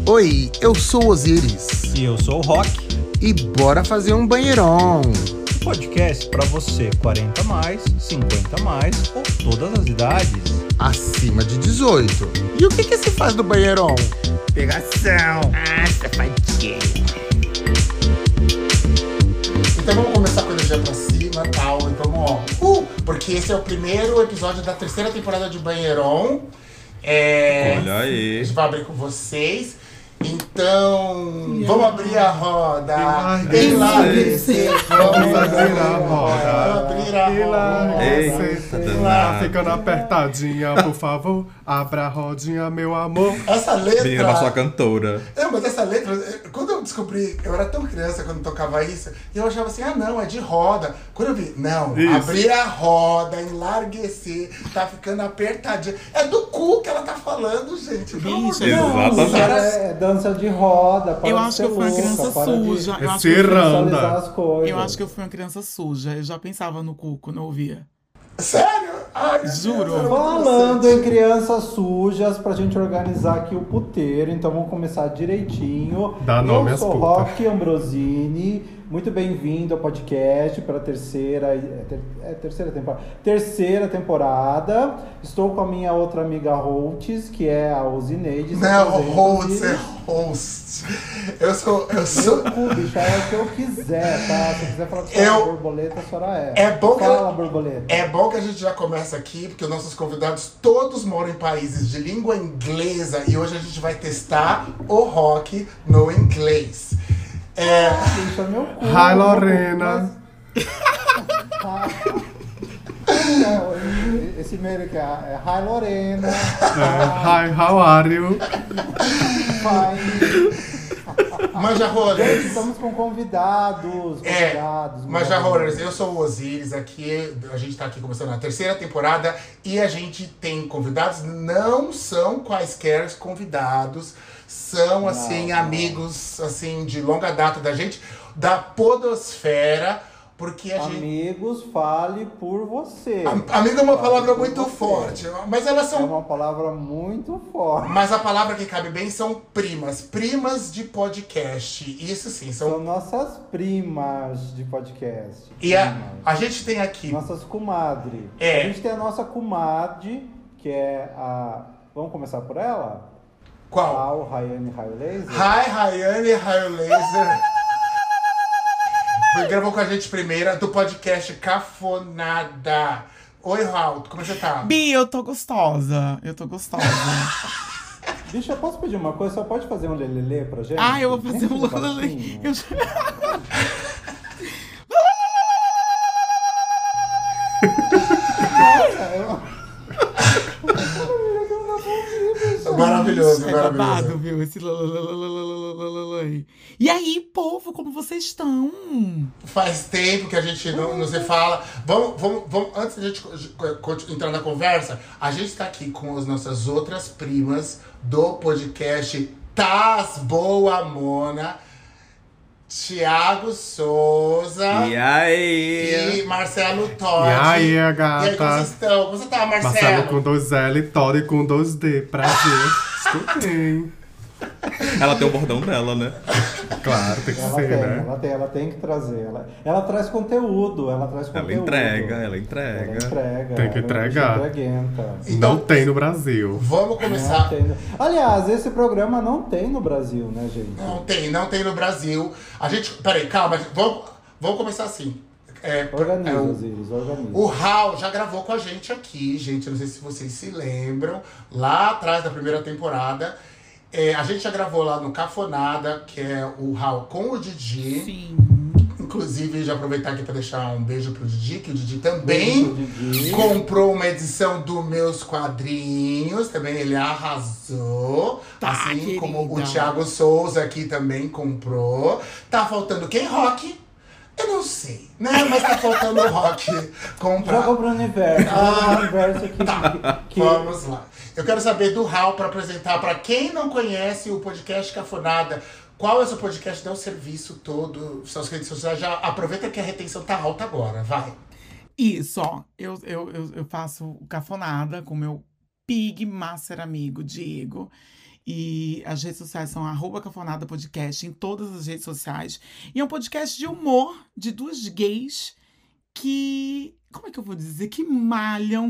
Oi, eu sou o Osiris. E eu sou o Rock. E bora fazer um banheirão. Um podcast pra você 40 mais, 50 mais ou todas as idades. Acima de 18. E o que se faz no banheirão? Pegação. Safadinho. Então vamos começar com a energia pra cima e tal. E vamos, porque esse é o primeiro episódio da terceira temporada de Banheirão. Olha aí. A gente vai abrir com vocês. Então, vamos abrir a roda. Enlarguecer. Vamos abrir a roda. Abrir a roda. Tá ficando apertadinha, por favor. Abra a rodinha, meu amor. Essa letra... Menina da sua cantora. Mas essa letra, quando eu descobri, eu era tão criança quando tocava isso, e eu achava assim, não, é de roda. Quando eu vi, não, isso. Abrir a roda, enlarguecer, tá ficando apertadinha. É do cu que ela tá falando, gente. Bicho, Exatamente. é Dança de roda. Eu acho que eu fui uma criança suja. Eu acho que eu fui- Ciranda. As coisas. eu acho que eu fui uma criança suja. Eu já pensava no cu quando eu ouvia. Sério? Ai, meu Juro. Deus, eu Falando não em crianças sujas, pra gente organizar aqui o puteiro, então vamos começar direitinho. Dá nome Eu às sou putas. Rock Ambrosini, muito bem-vindo ao podcast para a terceira temporada. Estou com a minha outra amiga Holtz, que é a Osineide. Não, host, Osiris. é host. Eu sou... Meu cu, bicho, é o que eu quiser, tá? Se eu quiser falar que Eu- borboleta, a senhora é. É bom que Fala, borboleta. É bom que a gente já começa aqui, porque os nossos convidados todos moram em países de língua inglesa e hoje a gente vai testar o rock no inglês. Bicho, é meu cu. Hi, Lorena. Esse meio aqui é Hi, Lorena. Hi, how are you? Fine. Manja Gente, Rollers. estamos com convidados. Manja Rollers, eu sou o Osiris aqui, a gente tá aqui começando a terceira temporada e a gente tem convidados, não são quaisquer convidados, são assim amigos assim de longa data da gente, da podosfera, porque a gente... Amigos, fale por você. Amigo é uma Fale palavra por muito você. forte, mas elas É são... uma palavra muito forte. Mas a palavra que cabe bem são primas de podcast. Isso sim, São são... nossas primas de podcast. E a gente tem aqui... Nossas comadres. É. A gente tem a nossa comadre, que é a... Vamos começar por ela? Qual? A Rayane Raio Laser. Hi, Rayane Raio Laser. Gravou com a gente primeira do podcast Cafonada. Oi, Raul, como você tá? Bi, eu tô gostosa. Bicho, eu posso pedir uma coisa? Só pode fazer um lelelê pra gente? Eu vou fazer um Muito lalala. baixinho. Maravilhoso, É babado, maravilhoso. viu? Esse lalala. E aí, povo, como vocês estão? Faz tempo que a gente não se fala. Vamos, antes da gente entrar na conversa, a gente tá aqui com as nossas outras primas do podcast Tás Boa Mona, Thiago Souza E aí? e Marcelo Totti. E aí, E aí, gata? como vocês estão? Como você tá, Marcelo Marcelo? com 2L, Todd com 2D. Prazer. Escutei. Ela tem o bordão dela, né? Claro, tem que ser, né? Ela tem que trazer. Ela traz conteúdo, ela Entrega. Ela entrega. Tem que entregar. Ela é entreguenta. Então, Não tem no Brasil. Vamos Não começar. tem. Aliás, esse programa não tem no Brasil, né, gente? Não tem no Brasil. A gente. Peraí, calma, vamos começar assim. Organiza, Osiris, organiza. O Raul já gravou com a gente aqui, gente. Não sei se vocês se lembram. Lá atrás da primeira temporada. A gente já gravou lá no Cafonada, que é o Raul com o Didi. Sim. Inclusive, já aproveitar aqui para deixar um beijo pro Didi, que o Didi também Beijo, Didi. comprou uma edição dos meus quadrinhos. Também ele arrasou. Tá, assim querida. como o Thiago Souza aqui também comprou. Tá faltando quem? Rock? Eu não sei, né? Mas tá faltando o Rock comprar. Joga pro universo. Joga pro universo que Vamos lá. Eu quero saber do Raul para apresentar para quem não conhece o podcast Cafonada. Qual é o seu podcast? Dá o serviço todo, suas redes sociais. Já aproveita que a retenção tá alta agora, vai. Isso, ó. Eu faço cafonada com meu Pig Master amigo, Diego. E as redes sociais são @cafonadapodcast em todas as redes sociais. E é um podcast de humor de duas gays que, como é que eu vou dizer? Que malham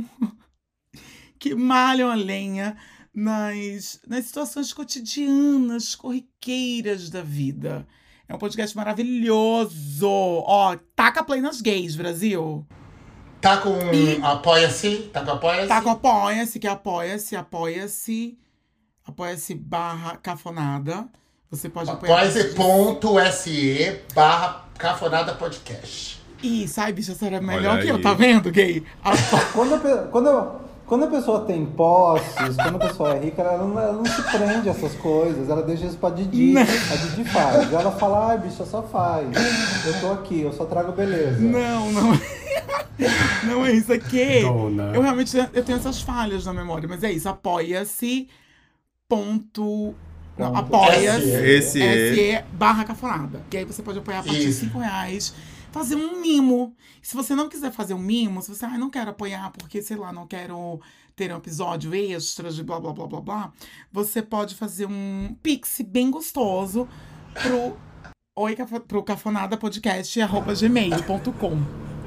a lenha nas situações cotidianas, corriqueiras da vida. É um podcast maravilhoso. Ó, taca play nas gays, Brasil. Tá com Apoia-se? Tá com Apoia-se? Tá com Apoia-se, que é apoia-se/cafonada. Você pode apoiar. Apoia.se/cafonada podcast. Ih, sai, bicha, você era melhor Olha que eu, aí. tá vendo, gay? Quando a pessoa tem posses, quando a pessoa é rica, ela não se prende a essas coisas, ela deixa isso pra Didi. A Didi faz. Ela fala, ai, bicha, só faz. Eu tô aqui, eu só trago beleza. Não. Não é isso aqui. Dona. Eu realmente tenho essas falhas na memória, mas é isso. Apoia-se. Apoia-se/cafonada. E aí você pode apoiar a partir de R$5. Fazer um mimo. Se você não quiser fazer um mimo, se você não quero apoiar porque, sei lá, não quero ter um episódio extra de blá blá blá blá blá, você pode fazer um pix bem gostoso pro cafonadapodcast@gmail.com.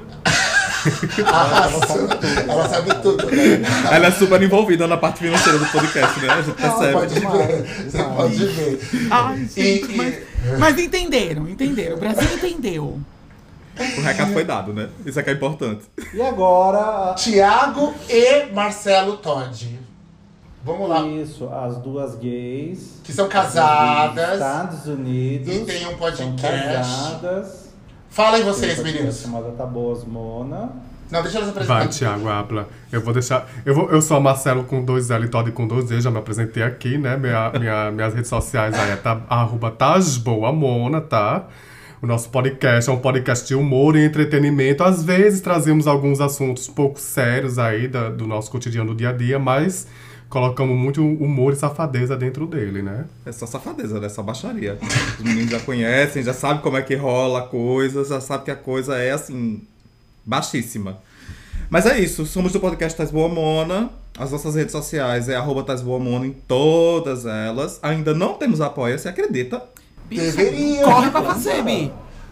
Ela sabe tudo, né? Ela é super envolvida na parte financeira do podcast, né? A gente percebe. Você pode ver. Ai, gente, mas entenderam. O Brasil entendeu. O recado foi dado, né? Isso é que é importante. E agora... Tiago e Marcelo Todd. Vamos lá. Isso, as duas gays. Que são casadas. Estados Unidos. E tem um podcast. São casadas. Fala aí Tem vocês, um podcast meninos. chamado Tá Boas Mona. Não, deixa elas apresentar. Vai, Thiago, habla. Eu vou deixar. Eu sou Marcelo com 2L e Todd com 2E, já me apresentei aqui, né? Minhas redes sociais aí é @tasboamona, tá? O nosso podcast é um podcast de humor e entretenimento. Às vezes trazemos alguns assuntos pouco sérios aí do nosso cotidiano do dia a dia, mas colocamos muito humor e safadeza dentro dele, né? É só safadeza, né? Só baixaria. Os meninos já conhecem, já sabem como é que rola a coisa, já sabem que a coisa é, assim, baixíssima. Mas é isso, somos do podcast Tasboamona. As nossas redes sociais é @tasboamona em todas elas. Ainda não temos apoio, você acredita? Deveria. Corre pra fazer, Bi.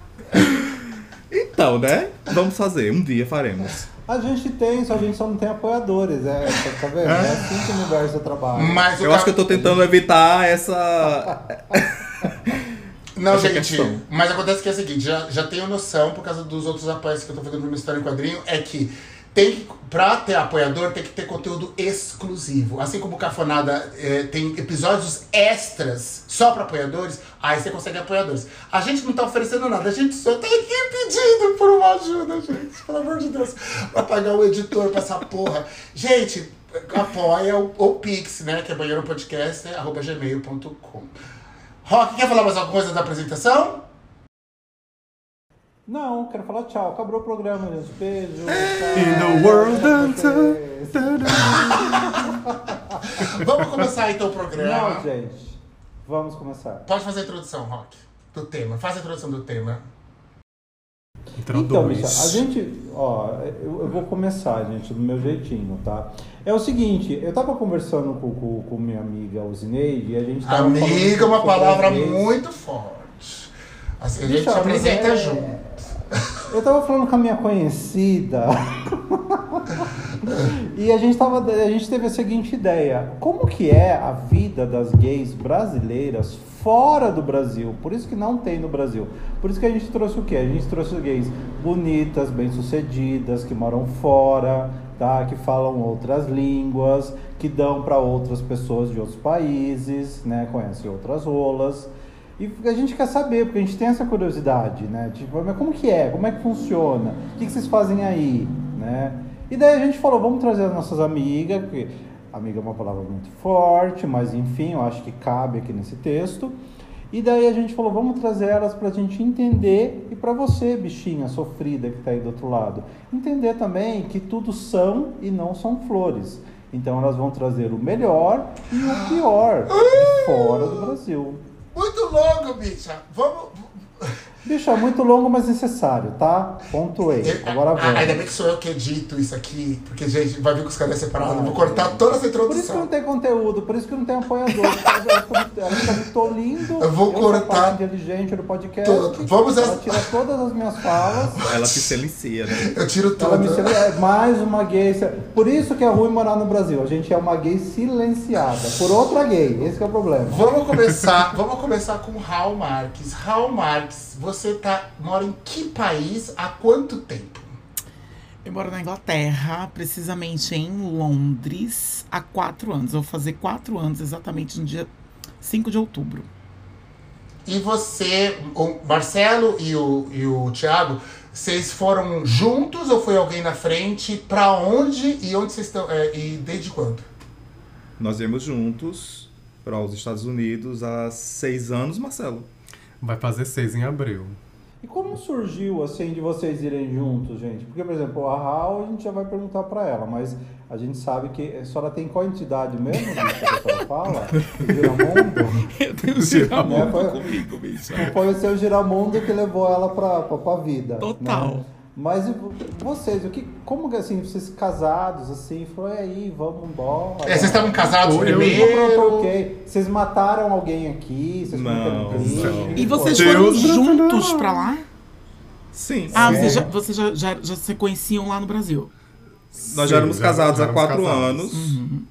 Então, né? Vamos fazer, um dia faremos. A gente tem, só a gente só não tem apoiadores, tá vendo? É assim que o universo trabalha. Mas Eu acho que eu tô tentando evitar essa... Não, essa gente, questão. mas acontece que é o seguinte, já tenho noção, por causa dos outros apoios que eu tô fazendo no meu História em Quadrinho, é que pra ter apoiador, tem que ter conteúdo exclusivo. Assim como o Cafonada tem episódios extras só pra apoiadores, aí você consegue apoiadores. A gente não tá oferecendo nada, a gente só tá aqui pedindo por uma ajuda, gente. Pelo amor de Deus. Pra pagar o editor pra essa porra. Gente, apoia o Pix, né? Que é banheiropodcast@gmail.com. Rock, quer falar mais alguma coisa da apresentação? Não, quero falar tchau. Acabou o programa, gente. Beijo. In the world Vamos começar então o programa. Não, gente. Vamos começar. Pode fazer a introdução, Rock, do tema. Faz a introdução do tema. Então, bicha, a gente... Ó, eu vou começar, gente, do meu jeitinho, tá? É o seguinte, eu tava conversando com minha amiga Osineide e a gente tava Amiga é uma sobre palavra as gays. muito forte. Assim, a gente Bicha, se apresenta mas junto. Eu tava falando com a minha conhecida e a gente teve a seguinte ideia: como que é a vida das gays brasileiras fora do Brasil? Por isso que não tem no Brasil. Por isso que a gente trouxe o quê? A gente trouxe gays bonitas, bem-sucedidas, que moram fora, tá? Que falam outras línguas, que dão para outras pessoas de outros países, né? Conhecem outras rolas. E a gente quer saber, porque a gente tem essa curiosidade, né? Tipo, mas como que é? Como é que funciona? O que vocês fazem aí? Né? E daí a gente falou, vamos trazer as nossas amigas, porque amiga é uma palavra muito forte, mas enfim, eu acho que cabe aqui nesse texto. E daí a gente falou, vamos trazer elas pra gente entender, e pra você, bichinha sofrida que tá aí do outro lado, entender também que tudo são e não são flores. Então elas vão trazer o melhor e o pior de fora do Brasil. Muito longo, bicha. Vamos... Bicho, é muito longo, mas necessário, tá? Pontuei. Agora vamos. Ainda bem que sou eu que edito isso aqui, porque, gente, vai vir com os canais separados. Eu vou cortar toda essa Por isso que introdução. não tem conteúdo, por isso que não tem apoiador. Ela fica me tolindo. Eu vou sou a cortar parte inteligente do podcast. tudo. Vamos Ela tira todas as minhas falas. Ela se silencia, né? Eu tiro Ela me tudo. é mais uma gay. Por isso que é ruim morar no Brasil. A gente é uma gay silenciada por outra gay. Esse que é o problema. Vamos começar com o Raul Marques. Raul Marques, você mora em que país há quanto tempo? Eu moro na Inglaterra, precisamente em Londres, há 4 anos. Eu vou fazer 4 anos exatamente no dia 5 de outubro. E você, o Marcelo e o Thiago, vocês foram juntos ou foi alguém na frente? Pra onde e onde vocês estão? E desde quando? Nós viemos juntos para os Estados Unidos há 6 anos, Marcelo. Vai fazer 6 em abril. E como surgiu, assim, de vocês irem juntos, gente? Porque, por exemplo, a Raul, a gente já vai perguntar pra ela, mas a gente sabe que a senhora tem qual entidade mesmo, bicho, que a senhora fala? O Giramundo? Eu tenho Giramundo Foi- comigo, bicho. Foi o seu Giramundo que levou ela pra vida. Total. Né? Mas e vocês, como que, assim, vocês casados, assim, foi aí, vamos embora. Vocês estavam casados Eu- primeiro? Ok. Vocês mataram alguém aqui? Vocês Não, cometeram não. crime? E vocês Deus foram brasileiro. juntos pra lá? Sim. Ah, sim. vocês já se conheciam lá no Brasil? Nós já éramos Sim, casados já há 4 éramos casados. anos.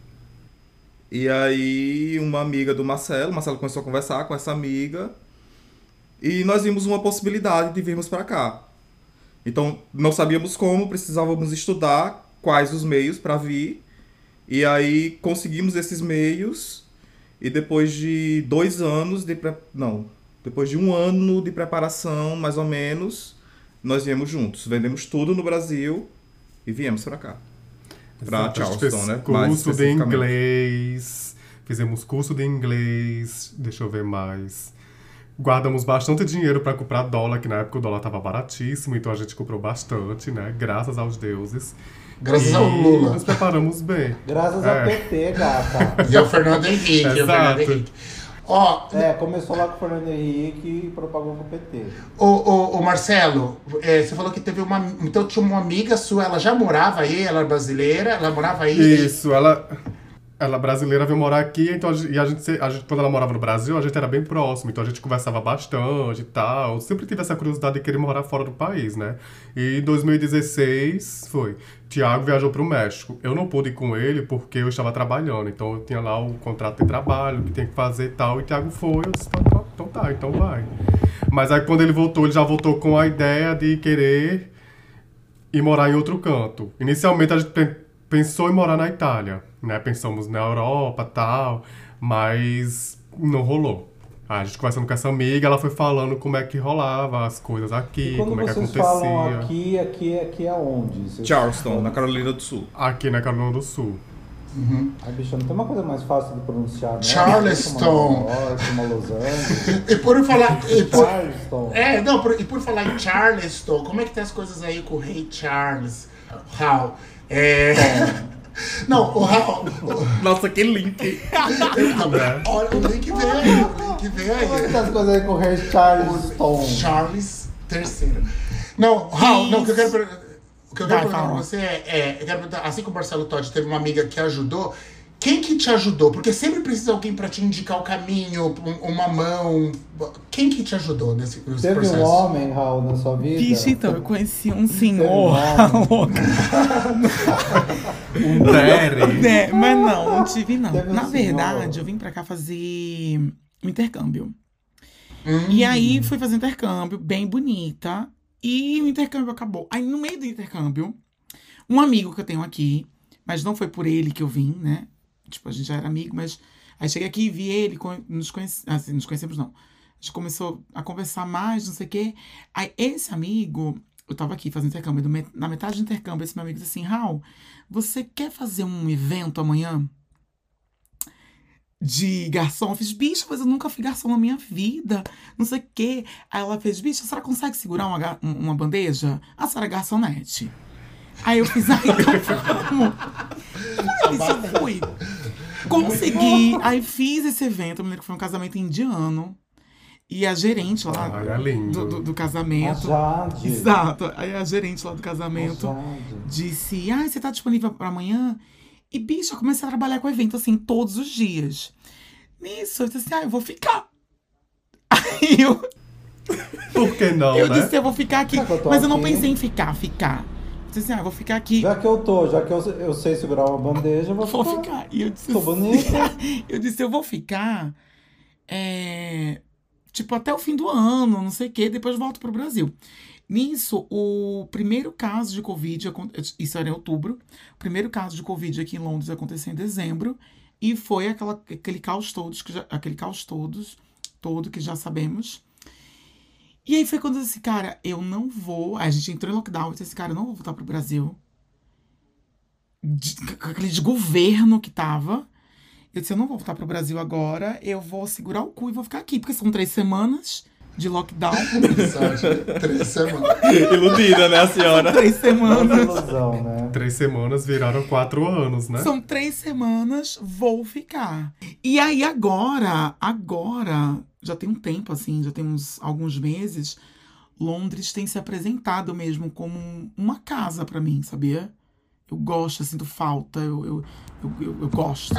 E aí, uma amiga do Marcelo começou a conversar com essa amiga. E nós vimos uma possibilidade de virmos para cá. Então, não sabíamos como, precisávamos estudar quais os meios para vir. E aí, conseguimos esses meios. E depois de 2 anos depois de 1 ano de preparação, mais ou menos, nós viemos juntos. Vendemos tudo no Brasil e viemos para cá. Pra Exato, a gente fez Charleston, né? Mais Curso de especificamente. inglês. Fizemos curso de inglês. Deixa eu ver mais. Guardamos bastante dinheiro para comprar dólar, que na época o dólar tava baratíssimo, então a gente comprou bastante, né? Graças aos deuses. Graças E ao Lula. nos preparamos bem. Graças a PT, gata. E ao Fernando Henrique. o Fernando Exato. Henrique. Ó, Começou lá com o Fernando Henrique e propagou com o PT. o Marcelo, você falou que teve uma. Então tinha uma amiga sua, ela já morava aí, ela era brasileira, ela morava aí. Isso, ela brasileira veio morar aqui, então a gente, quando ela morava no Brasil, a gente era bem próximo, então a gente conversava bastante e tal. Eu sempre tive essa curiosidade de querer morar fora do país, né? E em 2016 Thiago viajou pro México. Eu não pude ir com ele porque eu estava trabalhando, então eu tinha lá o contrato de trabalho, que tem que fazer e tal, e Thiago foi, eu disse, então vai. Mas aí quando ele já voltou com a ideia de querer ir morar em outro canto. Inicialmente a gente pensou em morar na Itália, né? Pensamos na Europa e tal, mas não rolou. A gente conversando com essa amiga, ela foi falando como é que rolava as coisas aqui, E quando como é que vocês acontecia. falam aqui é onde? Vocês- Charleston, na Carolina do Sul. Aqui na Carolina do Sul. Ai, bicho, não tem uma coisa mais fácil de pronunciar, né? Charleston. Uma Nova York, uma Los Angeles. E por falar. Charleston. E por falar em Charleston, como é que tem as coisas aí com o rei Charles? Raul. Não, o Raul. Nossa, que link! Olha, o link veio aí. Como é que tá as coisas aí com o rei Charleston? Charles III. Não, Raul, não, o que eu quero Vai, perguntar pra fala. você eu quero perguntar, assim como o Marcelo Totti teve uma amiga que ajudou, quem que te ajudou? Porque sempre precisa alguém pra te indicar o caminho, uma mão. Quem que te ajudou nesse Teve processo? um homem, Raul, na sua vida? Vixe, então, eu conheci um Teve um senhor. homem? Um Derry. É, mas não tive não. Teve um Na senhor. verdade, eu vim pra cá fazer um intercâmbio. E aí fui fazer intercâmbio, bem bonita. E o intercâmbio acabou. Aí no meio do intercâmbio, um amigo que eu tenho aqui, mas não foi por ele que eu vim, né? Tipo, a gente já era amigo, mas aí cheguei aqui e vi ele, nos conhecemos não. A gente começou a conversar mais, não sei o quê. Aí esse amigo, eu tava aqui fazendo intercâmbio, na metade do intercâmbio, esse meu amigo disse assim, Raul, você quer fazer um evento amanhã? De garçom? Eu fiz, bicho, mas eu nunca fui garçom na minha vida. Não sei o quê. Aí ela fez, bicho, a senhora consegue segurar uma bandeja? A senhora é garçonete. Aí eu fiz, então vamos. Isso eu fui. Consegui. Aí fiz esse evento. Eu me lembro que foi um casamento indiano. E a gerente lá Ai, é lindo. do A casamento. Jade. Exato. Aí a gerente lá do casamento A Jade. disse: você tá disponível pra amanhã? E, bicho, eu comecei a trabalhar com o evento, assim, todos os dias. Nisso, eu disse assim: eu vou ficar. Aí Por que não, eu né? disse: eu vou ficar aqui. Já que eu tô Mas eu não aqui. pensei em ficar. Eu disse assim: eu vou ficar aqui. Já que eu sei segurar uma bandeja, eu vou Vou ficar. ficar. E eu disse Tô assim, bonita. eu disse: eu vou ficar. Tipo, até o fim do ano, não sei o quê, depois volto pro Brasil. Nisso, o primeiro caso de Covid, isso era em outubro, o primeiro caso de Covid aqui em Londres aconteceu em dezembro, e foi aquele caos todo que já sabemos. E aí foi quando eu disse, cara, eu não vou. Aí a gente entrou em lockdown, eu disse, cara, eu não vou voltar pro Brasil. Com aquele desgoverno que tava. Eu disse, eu não vou voltar pro Brasil agora, eu vou segurar o cu e vou ficar aqui, porque são 3 semanas de lockdown. 3 semanas. Iludida, né, a senhora? 3 Muita semanas. ilusão, né? 3 semanas viraram 4 anos, né? São 3 semanas, vou ficar. E aí agora, já tem um tempo, assim, já tem alguns meses, Londres tem se apresentado mesmo como uma casa pra mim, sabia? Eu gosto, eu sinto falta, eu gosto.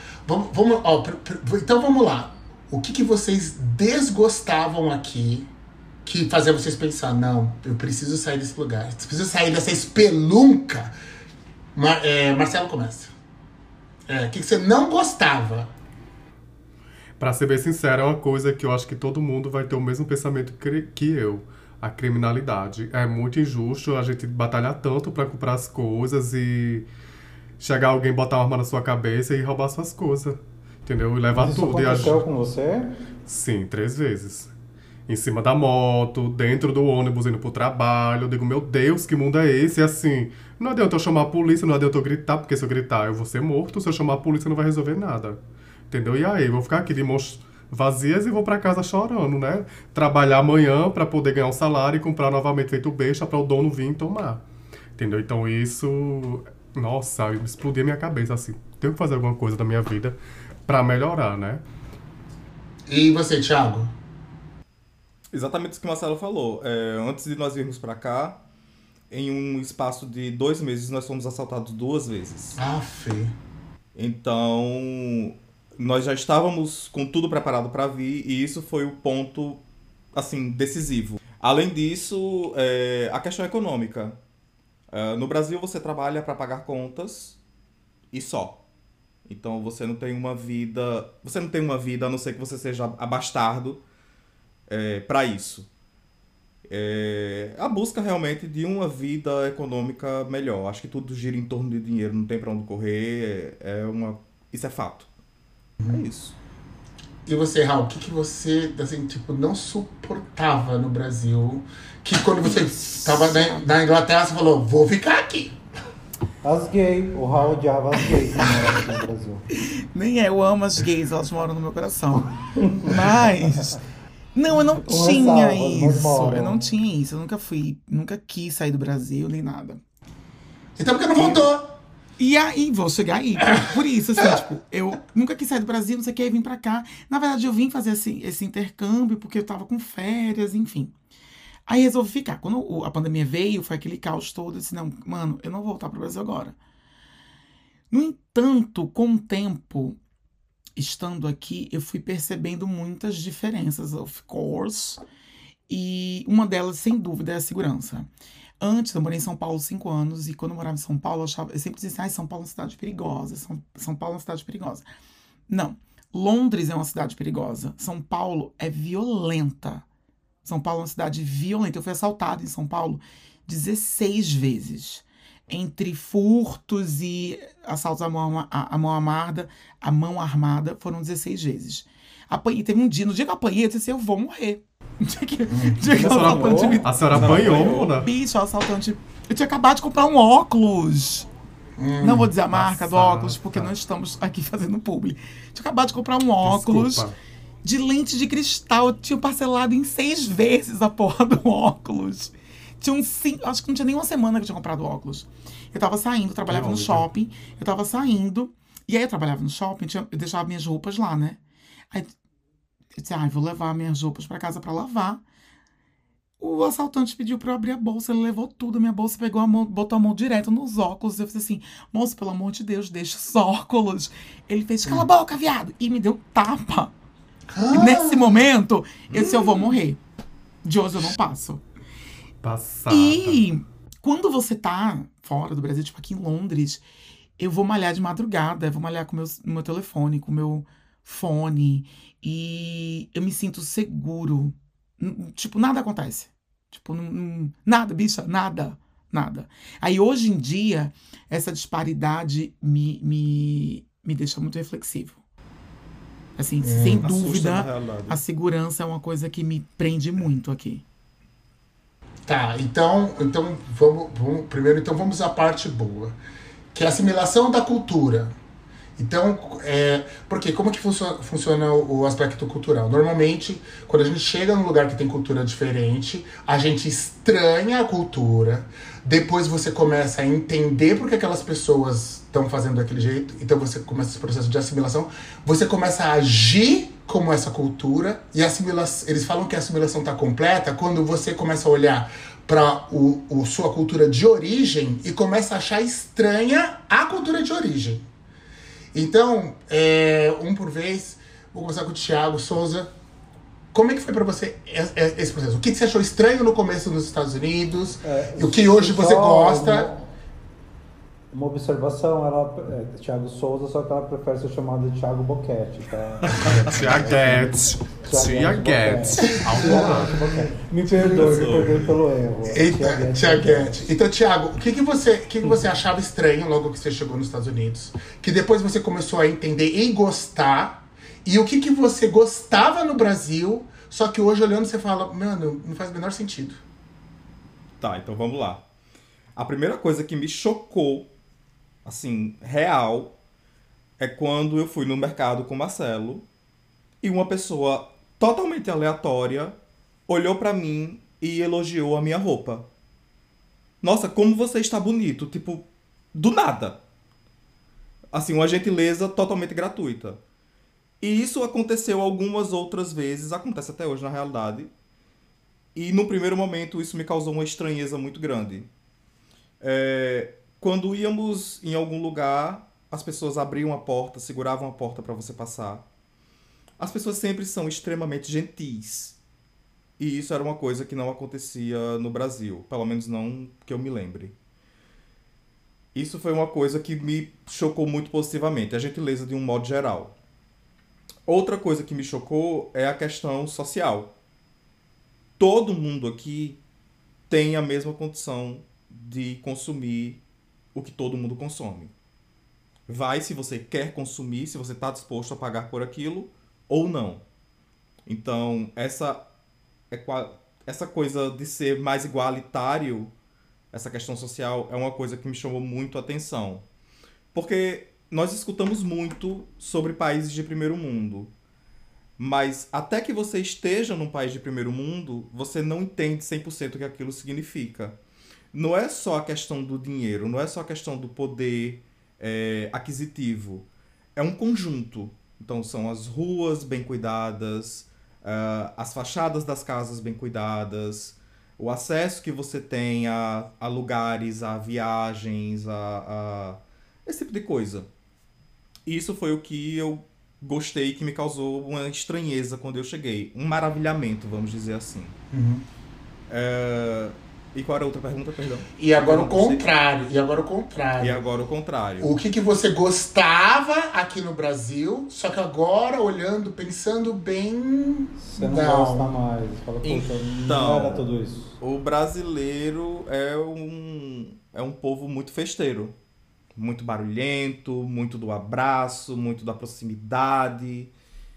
Então vamos lá. O que vocês desgostavam aqui que fazia vocês pensar, não, eu preciso sair desse lugar, eu preciso sair dessa espelunca? Marcelo começa. O que você não gostava? Pra ser bem sincero, é uma coisa que eu acho que todo mundo vai ter o mesmo pensamento que eu. A criminalidade. É muito injusto a gente batalhar tanto pra comprar as coisas e chegar alguém, botar uma arma na sua cabeça e roubar suas coisas. Entendeu? E levar Mas isso tudo. aconteceu com você? Sim, 3 vezes. Em cima da moto, dentro do ônibus, indo pro trabalho. Eu digo, meu Deus, que mundo é esse? E assim, não adianta eu chamar a polícia, não adianta eu gritar, porque se eu gritar eu vou ser morto. Se eu chamar a polícia não vai resolver nada. Entendeu? E aí, eu vou ficar aqui de mãos vazias e vou pra casa chorando, né? Trabalhar amanhã pra poder ganhar um salário e comprar novamente feito besta pra o dono vir e tomar. Entendeu? Então isso... Nossa, explodiu a minha cabeça, assim. Tenho que fazer alguma coisa da minha vida pra melhorar, né? E você, Thiago? Exatamente isso que o Marcelo falou. Antes de nós virmos pra cá, em um espaço de 2 meses, nós fomos assaltados 2 vezes. Fê. Então, nós já estávamos com tudo preparado para vir e isso foi o ponto, assim, decisivo. Além disso, a questão econômica. No Brasil, você trabalha para pagar contas e só. Então, você não tem uma vida a não ser que você seja abastardo para isso. A busca realmente de uma vida econômica melhor. Acho que tudo gira em torno de dinheiro, não tem para onde correr. Isso é fato. É isso. E você, Raul, o que você, assim, tipo, não suportava no Brasil? Que quando você estava na Inglaterra, você falou, vou ficar aqui. As gays. O Raul odiava as gays que moram aqui no Brasil. Nem eu amo as gays, elas moram no meu coração. Mas... Não, eu não tinha isso. Eu não tinha isso. Eu nunca quis sair do Brasil, nem nada. Então por que não voltou? E aí, vou chegar aí. Por isso, assim, tipo, eu nunca quis sair do Brasil, não sei o que, aí vim pra cá. Na verdade, eu vim fazer esse intercâmbio porque eu tava com férias, enfim. Aí resolvi ficar. Quando a pandemia veio, foi aquele caos todo. Eu disse, não, mano, eu não vou voltar pro Brasil agora. No entanto, com o tempo, estando aqui, eu fui percebendo muitas diferenças, of course. E uma delas, sem dúvida, é a segurança. Antes, eu morei em São Paulo 5 anos, e quando eu morava em São Paulo, eu sempre dizia assim, São Paulo é uma cidade perigosa, São Paulo é uma cidade perigosa. Não, Londres é uma cidade perigosa, São Paulo é violenta. São Paulo é uma cidade violenta. Eu fui assaltada em São Paulo 16 vezes. Entre furtos e assaltos à mão armada, foram 16 vezes. Apanhei, teve um dia, no dia que eu apanhei, eu disse assim, eu vou morrer. No dia que o assaltante me... A senhora apanhou, Mona? Bicho, o assaltante... Eu tinha acabado de comprar um óculos. Não vou dizer a marca do óculos, porque não estamos aqui fazendo publi. Tinha acabado de comprar um óculos. Desculpa. De lente de cristal. Eu tinha parcelado em 6 vezes a porra do óculos. Acho que não tinha nem uma semana que eu tinha comprado óculos. Eu tava saindo, eu trabalhava no shopping. Eu tava saindo. E aí eu trabalhava no shopping, eu deixava minhas roupas lá, né? Aí Eu disse, vou levar minhas roupas pra casa pra lavar. O assaltante pediu pra eu abrir a bolsa, ele levou tudo, a minha bolsa, pegou a mão, botou a mão direto nos óculos. Eu fiz assim, moço, pelo amor de Deus, deixa os óculos. Ele fez, cala a boca, viado, e me deu tapa. E nesse momento, eu disse, eu vou morrer. De hoje eu não passo. Passada. E quando você tá fora do Brasil, tipo aqui em Londres, eu vou malhar de madrugada, eu vou malhar com meu telefone, com o meu fone, e eu me sinto seguro. Tipo, nada acontece. Tipo, nada, bicha, nada. Aí, hoje em dia, essa disparidade me deixa muito reflexivo. Assim, sem dúvida, a segurança é uma coisa que me prende muito aqui. Tá, então vamos à parte boa, que é a assimilação da cultura. Então, porque como que funciona o aspecto cultural? Normalmente, quando a gente chega num lugar que tem cultura diferente, a gente estranha a cultura, depois você começa a entender por que aquelas pessoas estão fazendo daquele jeito, então você começa esse processo de assimilação, você começa a agir como essa cultura, e eles falam que a assimilação está completa quando você começa a olhar para sua cultura de origem e começa a achar estranha a cultura de origem. Então, um por vez, vou começar com o Thiago Souza. Como é que foi para você esse processo? O que você achou estranho no começo nos Estados Unidos? E o que hoje você gosta? Uma observação, ela é Thiago Souza, só que ela prefere ser chamada de Thiago Boquete, tá? Tiaguete. Me perdoe pelo erro. Eita, Tiaguete. Então, Thiago, o que você achava estranho logo que você chegou nos Estados Unidos? Que depois você começou a entender e gostar? E o que você gostava no Brasil, só que hoje olhando você fala, mano, não faz o menor sentido. Tá, então vamos lá. A primeira coisa que me chocou, assim, real, é quando eu fui no mercado com o Marcelo e uma pessoa totalmente aleatória olhou pra mim e elogiou a minha roupa. Nossa, como você está bonito, tipo, do nada. Assim, uma gentileza totalmente gratuita. E isso aconteceu algumas outras vezes, acontece até hoje na realidade. E no primeiro momento isso me causou uma estranheza muito grande. Quando íamos em algum lugar, as pessoas abriam a porta, seguravam a porta para você passar. As pessoas sempre são extremamente gentis. E isso era uma coisa que não acontecia no Brasil, pelo menos não que eu me lembre. Isso foi uma coisa que me chocou muito positivamente, a gentileza de um modo geral. Outra coisa que me chocou é a questão social. Todo mundo aqui tem a mesma condição de consumir o que todo mundo consome. Vai se você quer consumir, se você está disposto a pagar por aquilo ou não. Então, essa coisa de ser mais igualitário, essa questão social, é uma coisa que me chamou muito a atenção. Porque nós escutamos muito sobre países de primeiro mundo. Mas até que você esteja num país de primeiro mundo, você não entende 100% o que aquilo significa. Não é só a questão do dinheiro, não é só a questão do poder aquisitivo. É um conjunto. Então são as ruas bem cuidadas, as fachadas das casas bem cuidadas, o acesso que você tem a lugares, a viagens, a esse tipo de coisa. E isso foi o que eu gostei, que me causou uma estranheza quando eu cheguei. Um maravilhamento, vamos dizer assim. Uhum. E qual era a outra pergunta, perdão? E agora o contrário. O que você gostava aqui no Brasil, só que agora, olhando, pensando bem... Você não gosta mais. Fala, poxa, não era tudo isso. O brasileiro é um povo muito festeiro. Muito barulhento, muito do abraço, muito da proximidade.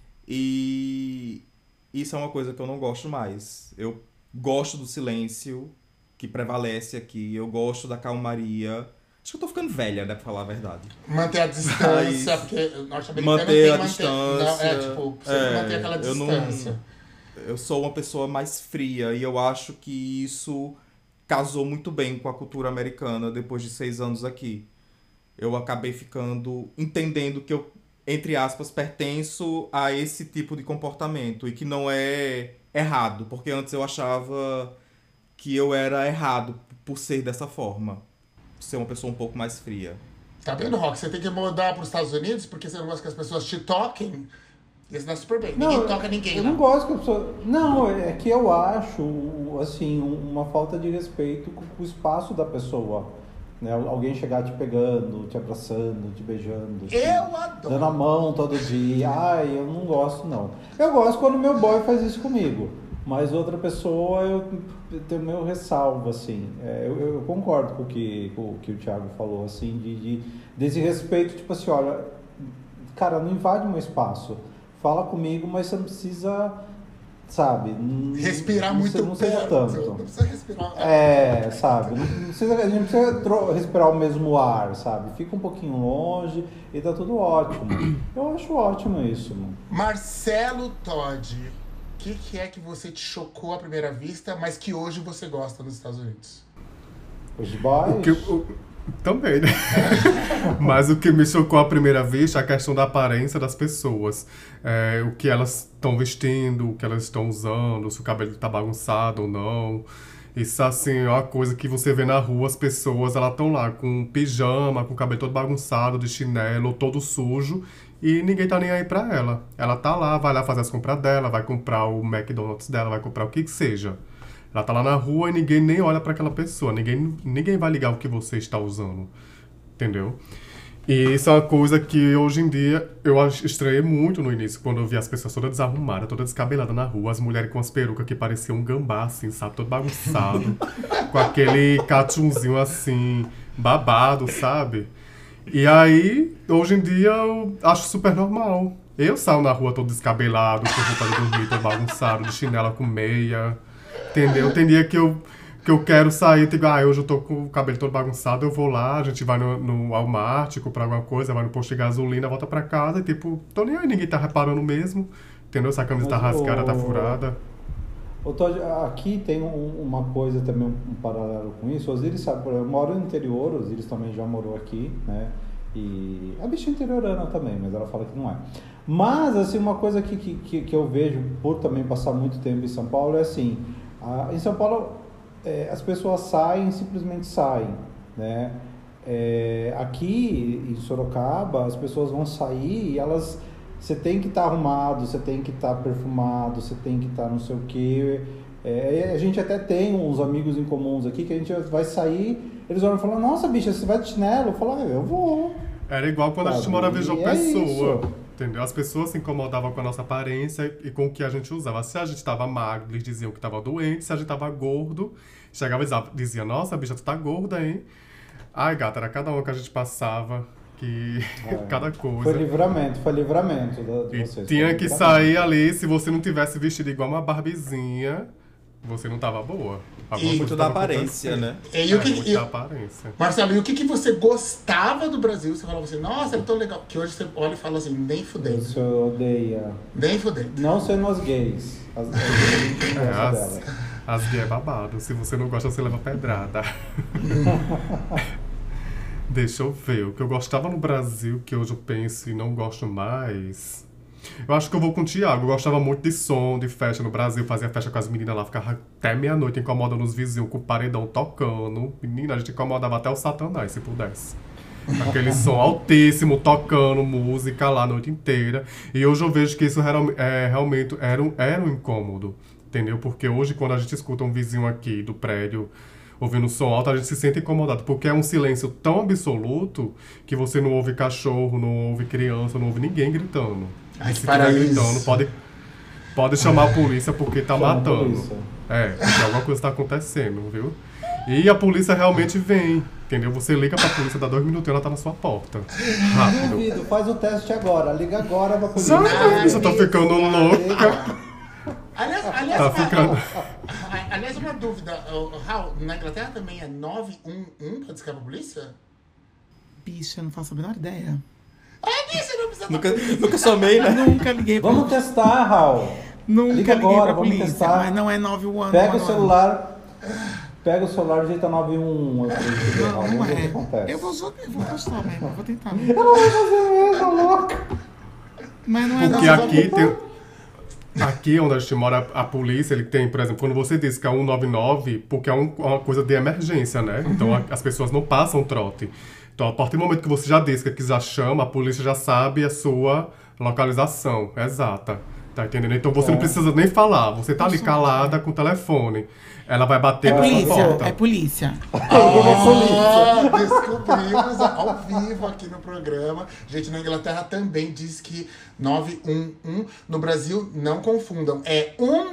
E isso é uma coisa que eu não gosto mais. Eu gosto do silêncio que prevalece aqui. Eu gosto da calmaria. Acho que eu tô ficando velha, né, pra falar a verdade. Manter a distância, porque o norte-americano manter a distância. Você manter aquela distância. Eu sou uma pessoa mais fria e eu acho que isso casou muito bem com a cultura americana depois de 6 anos aqui. Eu acabei entendendo que eu entre aspas, pertenço a esse tipo de comportamento e que não é errado, porque antes eu achava que eu era errado por ser dessa forma, ser uma pessoa um pouco mais fria. Tá vendo, Rock? Você tem que mudar para os Estados Unidos porque você não gosta que as pessoas te toquem. Isso não é super bem. Ninguém toca ninguém eu lá. não gosto que a pessoa... Não, é que eu acho, assim, uma falta de respeito com o espaço da pessoa. Né? Alguém chegar te pegando, te abraçando, te beijando. Assim, Eu adoro. dando a mão todo dia. Ai, eu não gosto, não. Eu gosto quando meu boy faz isso comigo. Mas outra pessoa, eu tenho meu ressalvo, assim. Eu concordo com o que o Thiago falou, assim, desse respeito, tipo assim, olha, cara, não invade meu espaço. Fala comigo, mas você não precisa, sabe? Respirar muito não seja perto. tanto. Não precisa respirar. Sabe? Não precisa, a gente não precisa respirar o mesmo ar, sabe? Fica um pouquinho longe e tá tudo ótimo. Eu acho ótimo isso, mano. Marcelo Todd, o que é que você te chocou à primeira vista, mas que hoje você gosta nos Estados Unidos? Os boys... Também, né? Mas o que me chocou à primeira vista é a questão da aparência das pessoas. O que elas estão vestindo, o que elas estão usando, se o cabelo está bagunçado ou não. Isso, assim, é uma coisa que você vê na rua, as pessoas, elas estão lá com pijama, com o cabelo todo bagunçado, de chinelo, todo sujo, e ninguém tá nem aí pra ela. Ela tá lá, vai lá fazer as compras dela, vai comprar o McDonald's dela, vai comprar o que seja. Ela tá lá na rua e ninguém nem olha pra aquela pessoa. Ninguém vai ligar o que você está usando. Entendeu? E isso é uma coisa que hoje em dia eu estranhei muito no início, quando eu vi as pessoas todas desarrumadas, todas descabeladas na rua, as mulheres com as perucas que pareciam um gambá, assim, sabe? Todo bagunçado, com aquele catunzinho assim, babado, sabe? E aí, hoje em dia, eu acho super normal. Eu saio na rua todo descabelado, com roupa de dormir, todo bagunçado, de chinela com meia. Entendeu? Tem dia que eu quero sair, digo, hoje eu tô com o cabelo todo bagunçado, eu vou lá, a gente vai no Walmart, comprar alguma coisa, vai no posto de gasolina, volta pra casa e tipo, tô nem aí, ninguém tá reparando mesmo, entendeu? Se a camisa tá rasgada, tá furada. Todd, aqui tem uma coisa também, um paralelo com isso. Osiris sabe, eu moro no interior, Osiris também já morou aqui, né? E a bicha interiorana também, mas ela fala que não é. Mas, assim, uma coisa que eu vejo por também passar muito tempo em São Paulo é assim, em São Paulo as pessoas simplesmente saem, né? Aqui em Sorocaba as pessoas vão sair e você tem que estar arrumado, você tem que estar perfumado, você tem que estar não sei o quê. A gente até tem uns amigos em comuns aqui que a gente vai sair, eles olham e falam, nossa bicha, você vai de chinelo? Eu falo, eu vou. Era igual quando a gente morava em João É Pessoa. isso. Entendeu? As pessoas se incomodavam com a nossa aparência e com o que a gente usava. Se a gente tava magro, eles diziam que tava doente. Se a gente tava gordo, chegava e dizia, nossa, bicha, tu tá gorda, hein? Ai, gata, era cada uma que a gente passava, que cada coisa. Foi livramento de vocês. Tinha que sair ali, se você não tivesse vestido igual uma Barbizinha, você não tava boa. Muito da aparência, né? Muito da aparência. Marcelo, e o que você gostava do Brasil? Você falava assim, nossa, é tão legal. Que hoje você olha e fala assim, nem fudendo. Isso eu odeia. Nem fudendo. Não sendo as gays. As gays não gostam dela. As gays é babado. Se você não gosta, você leva pedrada. Deixa eu ver. O que eu gostava no Brasil, que hoje eu penso e não gosto mais... Eu acho que eu vou com o Thiago. Eu gostava muito de som, de festa no Brasil. Fazia festa com as meninas lá. Ficava até meia-noite incomodando os vizinhos com o paredão tocando. Menina, a gente incomodava até o Satanás, se pudesse. Aquele som altíssimo, tocando música lá a noite inteira. E hoje eu vejo que isso realmente era um incômodo. Entendeu? Porque hoje, quando a gente escuta um vizinho aqui do prédio ouvindo som alto, a gente se sente incomodado. Porque é um silêncio tão absoluto que você não ouve cachorro, não ouve criança, não ouve ninguém gritando. Ai, se estiver gritando, pode chamar a polícia porque tá matando. Porque alguma coisa tá acontecendo, viu? E a polícia realmente vem, entendeu? Você liga pra polícia, dá 2 minutos e ela tá na sua porta. Rápido. Duvido, faz o teste agora. Liga agora pra polícia. Você tá ficando louca. Aliás, uma dúvida. Raul, na Inglaterra também é 911 pra discar pra polícia? Bicha, eu não faço a menor ideia. Bicha, não precisa... Nunca somei, né? Nunca liguei pra Vamos testar, Raul. Nunca Liga liguei agora, pra vamos polícia. testar. Mas não é 911. Pega o celular, e digita 911. Não Vamos ver o que é. acontece. Eu vou testar mesmo, eu vou tentar. Ela vai fazer mesmo, louca. Mas não é Porque não. aqui tem... Aqui onde a gente mora, a polícia, ele tem, por exemplo, quando você diz que é 199, porque é uma coisa de emergência, né? Então as pessoas não passam trote. Então, a partir do momento que você já diz que já chama, a polícia já sabe a sua localização exata. Tá entendendo? Então você não precisa nem falar. Você tá ali calada com o telefone. Ela vai bater na sua porta. É polícia. Descobrimos ao vivo aqui no programa. Gente, na Inglaterra também diz que 911. No Brasil, não confundam. É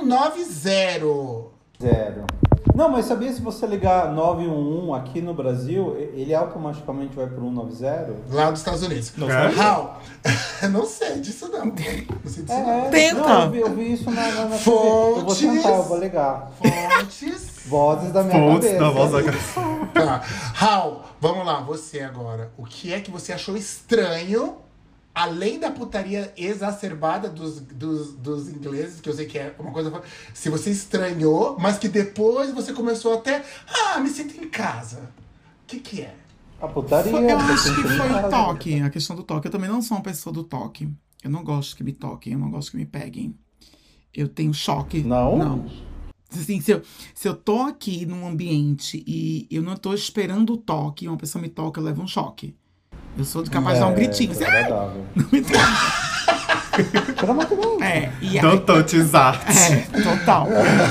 190. Zero. Não, mas sabia, se você ligar 911 aqui no Brasil, ele automaticamente vai pro 190? Lá dos Estados Unidos. É? How? Não sei disso não. Não sei disso não. Tenta. Não, eu vi isso na TV. Eu vou tentar, eu vou ligar. Fontes. Vozes da minha Fontes cabeça. da voz da cabeça. Tá. Raul, vamos lá, você agora. O que é que você achou estranho, além da putaria exacerbada dos ingleses, que eu sei que é uma coisa... Se você estranhou, mas que depois você começou até... me sinto em casa. O que é? A putaria. Eu acho que foi o toque, a questão do toque. Eu também não sou uma pessoa do toque. Eu não gosto que me toquem, eu não gosto que me peguem. Eu tenho choque. Não? Não. Assim, se eu tô aqui num ambiente e eu não tô esperando o toque, uma pessoa me toca, eu levo um choque. Eu sou capaz de dar um gritinho. Assim, Agradável. não me toca. Pelo amor de Deus. E Don't touch his art. total.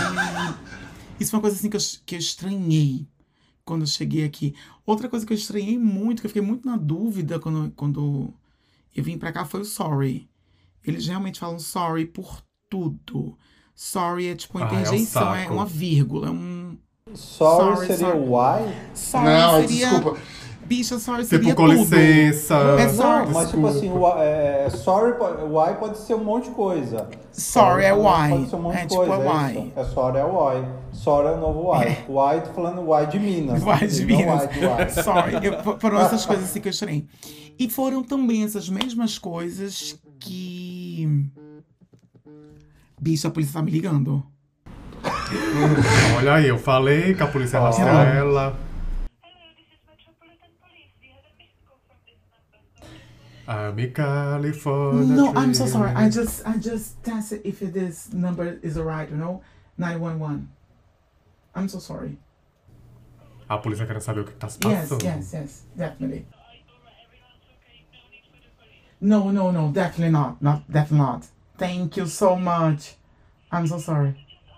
Isso foi uma coisa assim que eu estranhei quando eu cheguei aqui. Outra coisa que eu estranhei muito, que eu fiquei muito na dúvida quando eu vim pra cá, foi o sorry. Eles realmente falam sorry por tudo. Sorry é tipo interjeição, saco. é uma vírgula, é um... Sorry seria why? Sorry Não, seria... desculpa. Bicha, sorry seria Tipo, com tudo. licença. É Não, sorry. mas tipo assim, sorry, why pode ser um monte de coisa. Sorry é why. Pode ser um monte É de tipo, coisa. é why. Isso. É sorry é why. Sorry é o novo why. Why, tô falando why de Minas. Why de não Minas. why de why. Sorry. Foram essas coisas assim que eu estranhei. E foram também essas mesmas coisas que... Bicho, a polícia tá me ligando. Olha aí, eu falei que a polícia rastreia ela. I'm in California. No, I'm so sorry. I just tested if this number is alright, 911. I'm so sorry. A polícia querendo saber o que tá se Yes, passando. yes, definitely. No, definitely not. Definitely not. Thank you so much. I'm so sorry.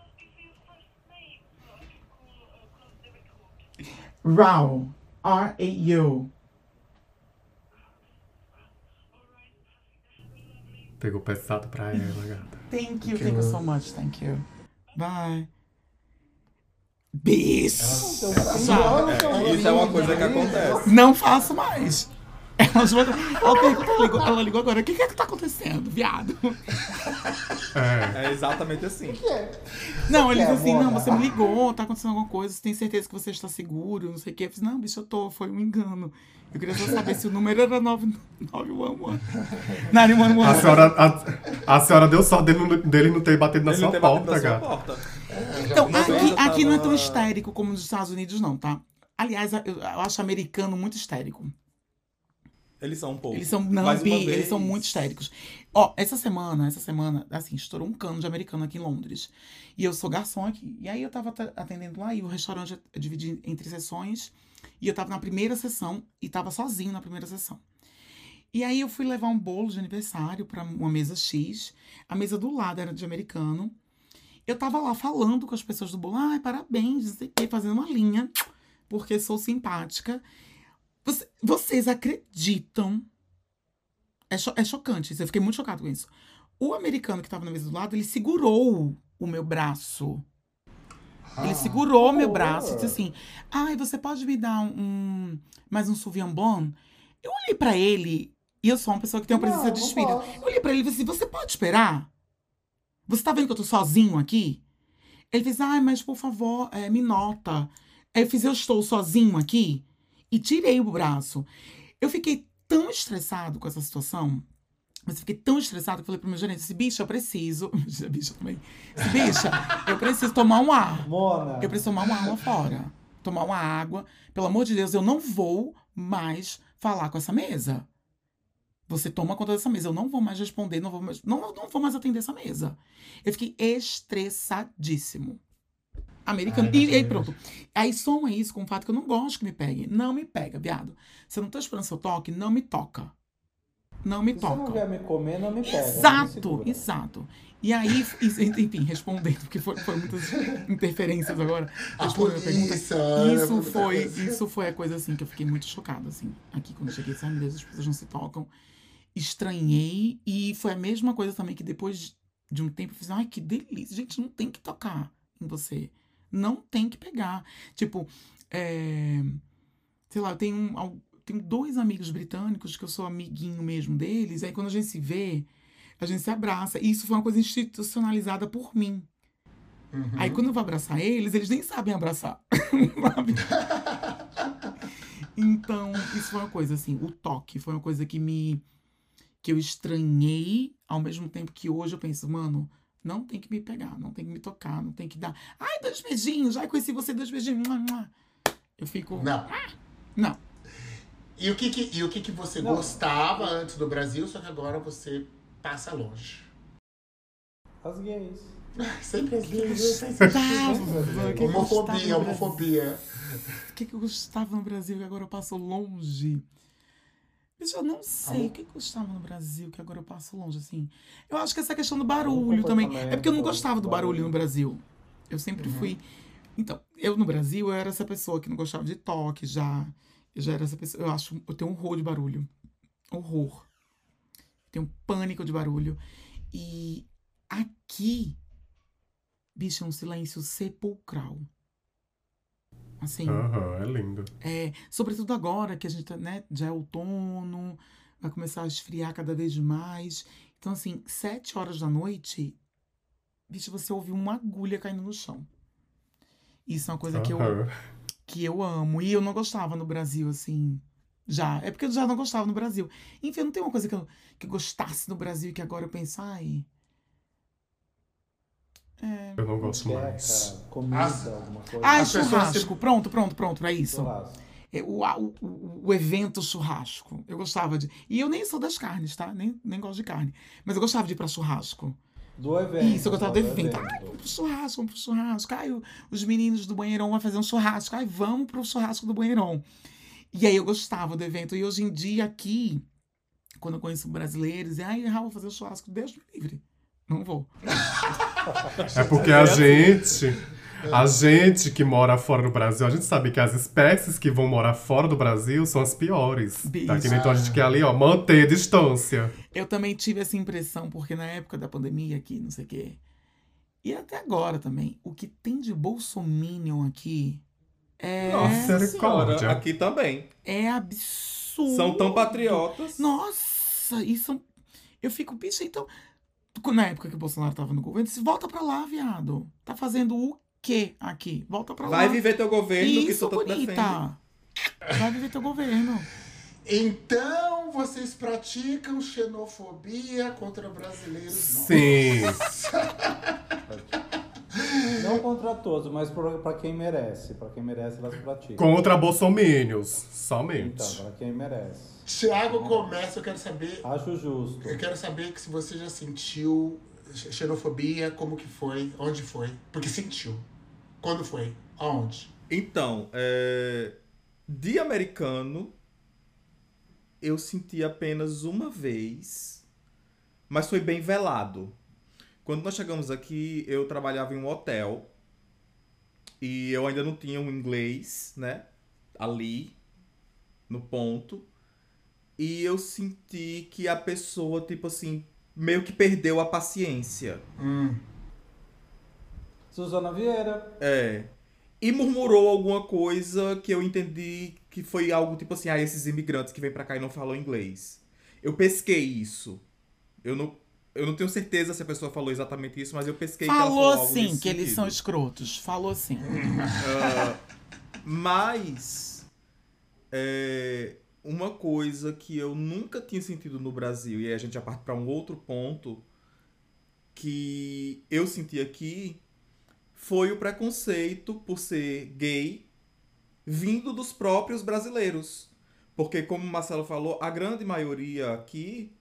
Rau. R-A-U. Pegou pesado pra ela, gata. Thank you so much. Thank you. Bye. Bicho. Isso é uma coisa que acontece. Não faço mais. Ela ligou agora. O que é que tá acontecendo, viado? É exatamente assim. Não, ele disse assim, Mona? não, você me ligou, tá acontecendo alguma coisa, você tem certeza que você está seguro, não sei o quê. Eu disse, não, bicho, foi um engano. Eu queria só saber se o número era 911. A senhora deu sorte dele não ter batido na Ele sua não tem batido porta, na sua gata. porta. Então, aqui não é tão tava- histérico como nos Estados Unidos, não, tá? Aliás, eu acho americano muito histérico. Eles são um pouco. Eles são, eles são muito histéricos. Ó, essa semana, assim, estourou um cano de americano aqui em Londres. E eu sou garçom aqui. E aí eu tava atendendo lá e o restaurante é dividido entre sessões. E eu tava na primeira sessão e tava sozinho na primeira sessão. E aí eu fui levar um bolo de aniversário pra uma mesa X. A mesa do lado era de americano. Eu tava lá falando com as pessoas do bolo. Ai, parabéns, não sei o quê, fazendo uma linha. Porque sou simpática. Vocês acreditam? É chocante isso. Eu fiquei muito chocado com isso. O americano que tava na mesa do lado, ele segurou o meu braço. Ele segurou meu braço e disse assim: ai, você pode me dar mais um Sauvignon Blanc? Eu olhei pra ele, e eu sou uma pessoa que tem uma presença de espírito. Eu olhei pra ele e disse assim: você pode esperar? Você tá vendo que eu tô sozinho aqui? Ele fez: ai, mas por favor, me nota. Aí eu fiz: eu estou sozinho aqui? E tirei o braço. Eu fiquei tão estressado com essa situação. Mas eu fiquei tão estressado que eu falei pro meu gerente: esse bicho, eu preciso. Bicha também. Esse bicha, eu preciso tomar um ar. Mona. Eu preciso tomar um ar lá fora. Tomar uma água. Pelo amor de Deus, eu não vou mais falar com essa mesa. Você toma conta dessa mesa. Eu não vou mais responder, não vou mais atender essa mesa. Eu fiquei estressadíssimo. Americano. Ai, E aí, mas- pronto. Aí soma isso com o fato que eu não gosto que me pegue. Não me pega, viado. Se eu não tô esperando seu toque, não me toca. Não me Se você não toca. vier me comer, não me pega. não me Exato, segura. exato. E aí, enfim, respondendo, porque foi muitas interferências agora. A Respondendo polícia, isso foi a coisa assim que eu fiquei muito chocada, assim. Aqui quando eu cheguei, ai meu Deus, as pessoas não se tocam. Estranhei, e foi a mesma coisa também que depois de um tempo eu fiz, ai que delícia, gente, não tem que tocar em você. Não tem que pegar. Tipo, sei lá, eu tenho 2 amigos britânicos que eu sou amiguinho mesmo deles, aí quando a gente se vê, a gente se abraça. E isso foi uma coisa institucionalizada por mim. Aí quando eu vou abraçar eles nem sabem abraçar. Sabe? Então, isso foi uma coisa assim, o toque foi uma coisa que eu estranhei, ao mesmo tempo que hoje eu penso, mano, não tem que me pegar, não tem que me tocar, não tem que dar. Ai, 2 beijinhos, ai, conheci você, 2 beijinhos. Mua, mua. Eu fico. Não. Não. E o que você Não. gostava antes do Brasil, só que agora você passa longe? As gays. Sempre as gays, homofobia. O que eu gostava no Brasil que agora eu passo longe? Bicho, eu não sei o que eu gostava no Brasil que agora eu passo longe, assim. Eu acho que essa questão do barulho também. É porque eu não gostava do barulho no Brasil. Eu sempre fui. Então, eu no Brasil, eu era essa pessoa que não gostava de toque já. Eu já era essa pessoa. Eu tenho horror de barulho. Horror. Tenho pânico de barulho. E aqui, bicho, é um silêncio sepulcral. Assim. Aham, é lindo. Sobretudo agora que a gente, né, já é outono, vai começar a esfriar cada vez mais. Então, assim, 7 horas da noite, bicho, você ouve uma agulha caindo no chão. Isso é uma coisa Aham. que eu amo. E eu não gostava no Brasil, assim, já. É porque eu já não gostava no Brasil. Enfim, não tem uma coisa que eu gostasse no Brasil e que agora eu penso, ai... Eu não gosto mais. Checa, comida, alguma coisa. Ai, As pessoas churrasco. Pronto, é isso. Churrasco. O evento churrasco. Eu gostava de. E eu nem sou das carnes, tá? Nem gosto de carne. Mas eu gostava de ir pra churrasco. Do evento. Isso, eu gostava do só evento. Ai, vamos pro churrasco. Ai, os meninos do banheirão vão fazer um churrasco. Ai, vamos pro churrasco do banheirão. E aí eu gostava do evento. E hoje em dia, aqui, quando eu conheço brasileiros, ai, Raul, vou fazer um churrasco. Deus me livre. Não vou. É porque a gente que mora fora do Brasil, a gente sabe que as espécies que vão morar fora do Brasil são as piores. Bicho. Tá? Que nem então a gente quer ali, ó, manter a distância. Eu também tive essa impressão, porque na época da pandemia aqui, não sei o quê, e até agora também, o que tem de bolsominion aqui Nossa, misericórdia. Aqui também. é absurdo. São tão patriotas. Nossa, isso... Eu fico, bicho, então... Na época que o Bolsonaro tava no governo, eu disse, volta pra lá, viado. Tá fazendo o quê aqui? Volta pra lá. Vai viver teu governo que Isso, tu tanto defende. bonita. Vai viver teu governo. Então, vocês praticam xenofobia contra brasileiros? Sim. Não contra todos, mas pra quem merece. Pra quem merece, elas praticam. Contra bolsominions, somente. Então, pra quem merece. Tiago, começa, eu quero saber Acho justo. que se você já sentiu xenofobia, como que foi, onde foi, porque sentiu. Quando foi, aonde? Então, de americano, eu senti apenas uma vez, mas foi bem velado. Quando nós chegamos aqui, eu trabalhava em um hotel e eu ainda não tinha um inglês, né, ali, no ponto. E eu senti que a pessoa, tipo assim, meio que perdeu a paciência. Suzana Vieira. E murmurou alguma coisa que eu entendi que foi algo tipo assim, esses imigrantes que vêm pra cá e não falam inglês. Eu pesquei isso. Eu não tenho certeza se a pessoa falou exatamente isso, mas eu pesquei que ela falou algo Sim, nesse que eles sentido. são escrotos. Falou sim. Mas uma coisa que eu nunca tinha sentido no Brasil, e aí a gente já parte para um outro ponto que eu senti aqui, foi o preconceito por ser gay vindo dos próprios brasileiros. Porque, como o Marcelo falou, a grande maioria aqui,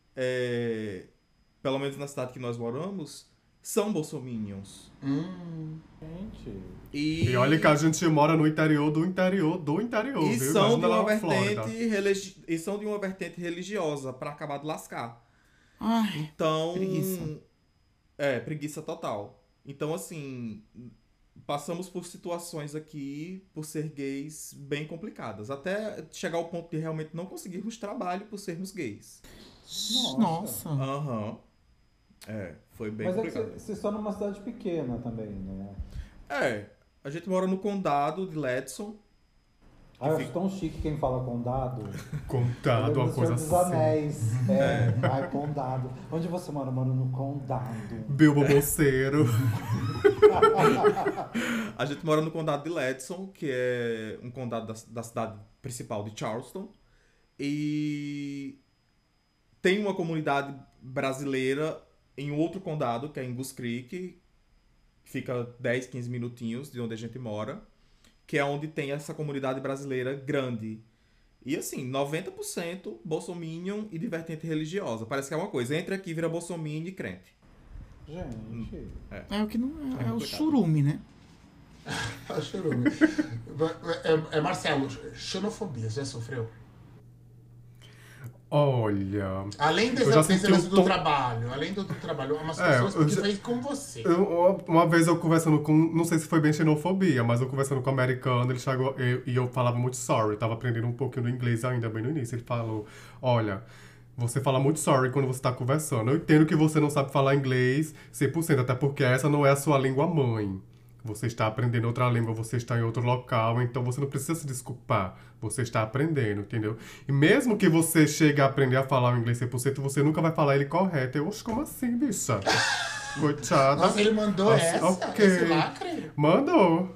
pelo menos na cidade que nós moramos, são bolsominions. Gente. E olha que a gente mora no interior do interior do interior, E viu? são, de Imagina lá uma na Flórida. e são de uma vertente religiosa, pra acabar de lascar. Ai, Então... preguiça. Preguiça total. Então, assim, passamos por situações aqui, por ser gays, bem complicadas. Até chegar ao ponto de realmente não conseguirmos trabalho por sermos gays. Nossa. Aham. Foi bem Mas é complicado. que vocês estão numa cidade pequena também, né? A gente mora no condado de Ledson. Ah, eu acho tão chique quem fala condado. Contado, Eu uma lembro do coisa Senhor dos assim. Anéis. Ai, condado. Onde você mora? Eu moro no condado. Bilbo Bolseiro. A gente mora no condado de Ledson, que é um condado da cidade principal de Charleston. E tem uma comunidade brasileira em outro condado, que é em Goose Creek. Fica 10, 15 minutinhos de onde a gente mora. Que é onde tem essa comunidade brasileira grande. E assim, 90% bolsominion e de vertente religiosa. Parece que é uma coisa. Entra aqui, vira bolsominion e crente. Gente. É o que não é, o complicado. churume, né? Churume. Marcelo, xenofobia, já sofreu? Olha... Além Eu já desse senti lance um do tom- trabalho, umas pessoas eu que já- fez com você. Uma vez eu conversando com... Não sei se foi bem xenofobia, mas eu conversando com um americano, ele chegou... E eu falava muito sorry. Tava aprendendo um pouquinho do inglês ainda, bem no início. Ele falou, olha... Você fala muito sorry quando você tá conversando. Eu entendo que você não sabe falar inglês 100%, até porque essa não é a sua língua mãe. Você está aprendendo outra língua, você está em outro local, então você não precisa se desculpar. Você está aprendendo, entendeu? E mesmo que você chegue a aprender a falar o inglês 100%, você nunca vai falar ele correto. Eu, oxe, como assim, bicha? Coitada. Nossa, ele mandou Assim, essa? ok. Esse lacre? Mandou.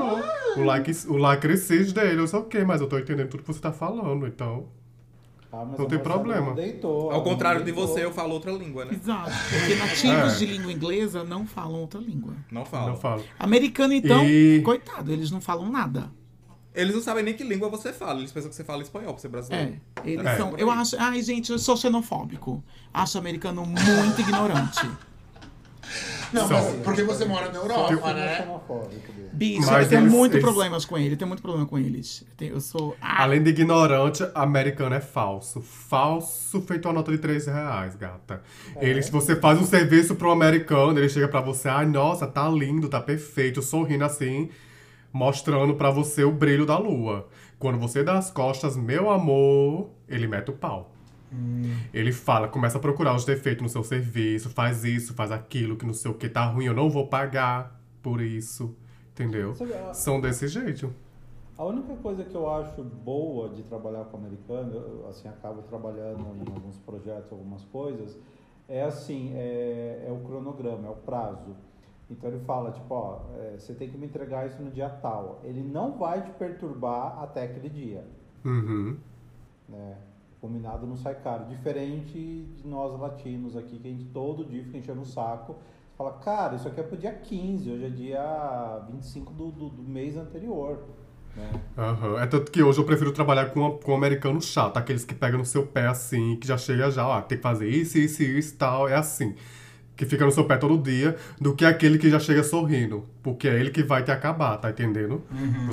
O lacre cis dele. Eu disse, ok, mas eu tô entendendo tudo que você tá falando, então... Ah, mas Não a tem Marcela problema. não deitou. Ao contrário de deitou. você, eu falo outra língua, né? Exato. Porque nativos de língua inglesa não falam outra língua. Não falo. Não falo. Americano, então, E- coitado, eles não falam nada. Eles não sabem nem que língua você fala. Eles pensam que você fala espanhol, pra ser brasileiro. Eles são. Eu acho. Ai, gente, eu sou xenofóbico. Acho o americano muito ignorante. Não, Só. mas porque você mora na Europa, Eu né? sou xenofóbico dele. Bicho, Mas eu tenho eles- muito eles- problemas com ele. Eu tenho muito problema com eles. Eu sou. Além de ignorante, americano é falso. Falso feito uma nota de R$3, gata. Ele, se você faz um serviço pro americano, ele chega pra você, ai, nossa, tá lindo, tá perfeito, sorrindo assim, mostrando pra você o brilho da lua. Quando você dá as costas, meu amor, ele mete o pau. Ele fala, começa a procurar os defeitos no seu serviço, faz isso, faz aquilo, que não sei o que, tá ruim, eu não vou pagar por isso. Entendeu? São desse jeito. A única coisa que eu acho boa de trabalhar com americano, eu assim, acabo trabalhando em alguns projetos, algumas coisas, é assim, é o cronograma, é o prazo. Então ele fala, tipo, ó, você tem que me entregar isso no dia tal. Ele não vai te perturbar até aquele dia, Uhum. né? Combinado não sai caro. Diferente de nós latinos aqui, que a gente todo dia fica enchendo o saco. Você fala, cara, isso aqui é pro dia 15, hoje é dia 25 do mês anterior, né? Aham. É tanto que hoje eu prefiro trabalhar com um americano chato, aqueles que pegam no seu pé assim, que já chega já, ó, tem que fazer isso e tal, é assim. Que fica no seu pé todo dia, do que aquele que já chega sorrindo. Porque é ele que vai te acabar, tá entendendo?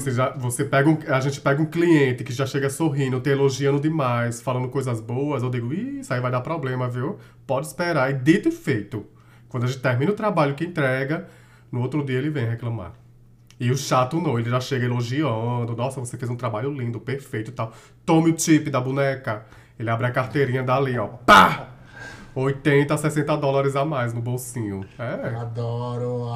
A gente pega um cliente que já chega sorrindo, te elogiando demais, falando coisas boas, eu digo, ih, isso aí vai dar problema, viu? Pode esperar. E dito e feito. Quando a gente termina o trabalho que entrega, no outro dia ele vem reclamar. E o chato não, ele já chega elogiando, nossa, você fez um trabalho lindo, perfeito e tal. Tome o tip da boneca. Ele abre a carteirinha dali, ó, pá! 80, 60 dólares a mais no bolsinho. É, Adoro.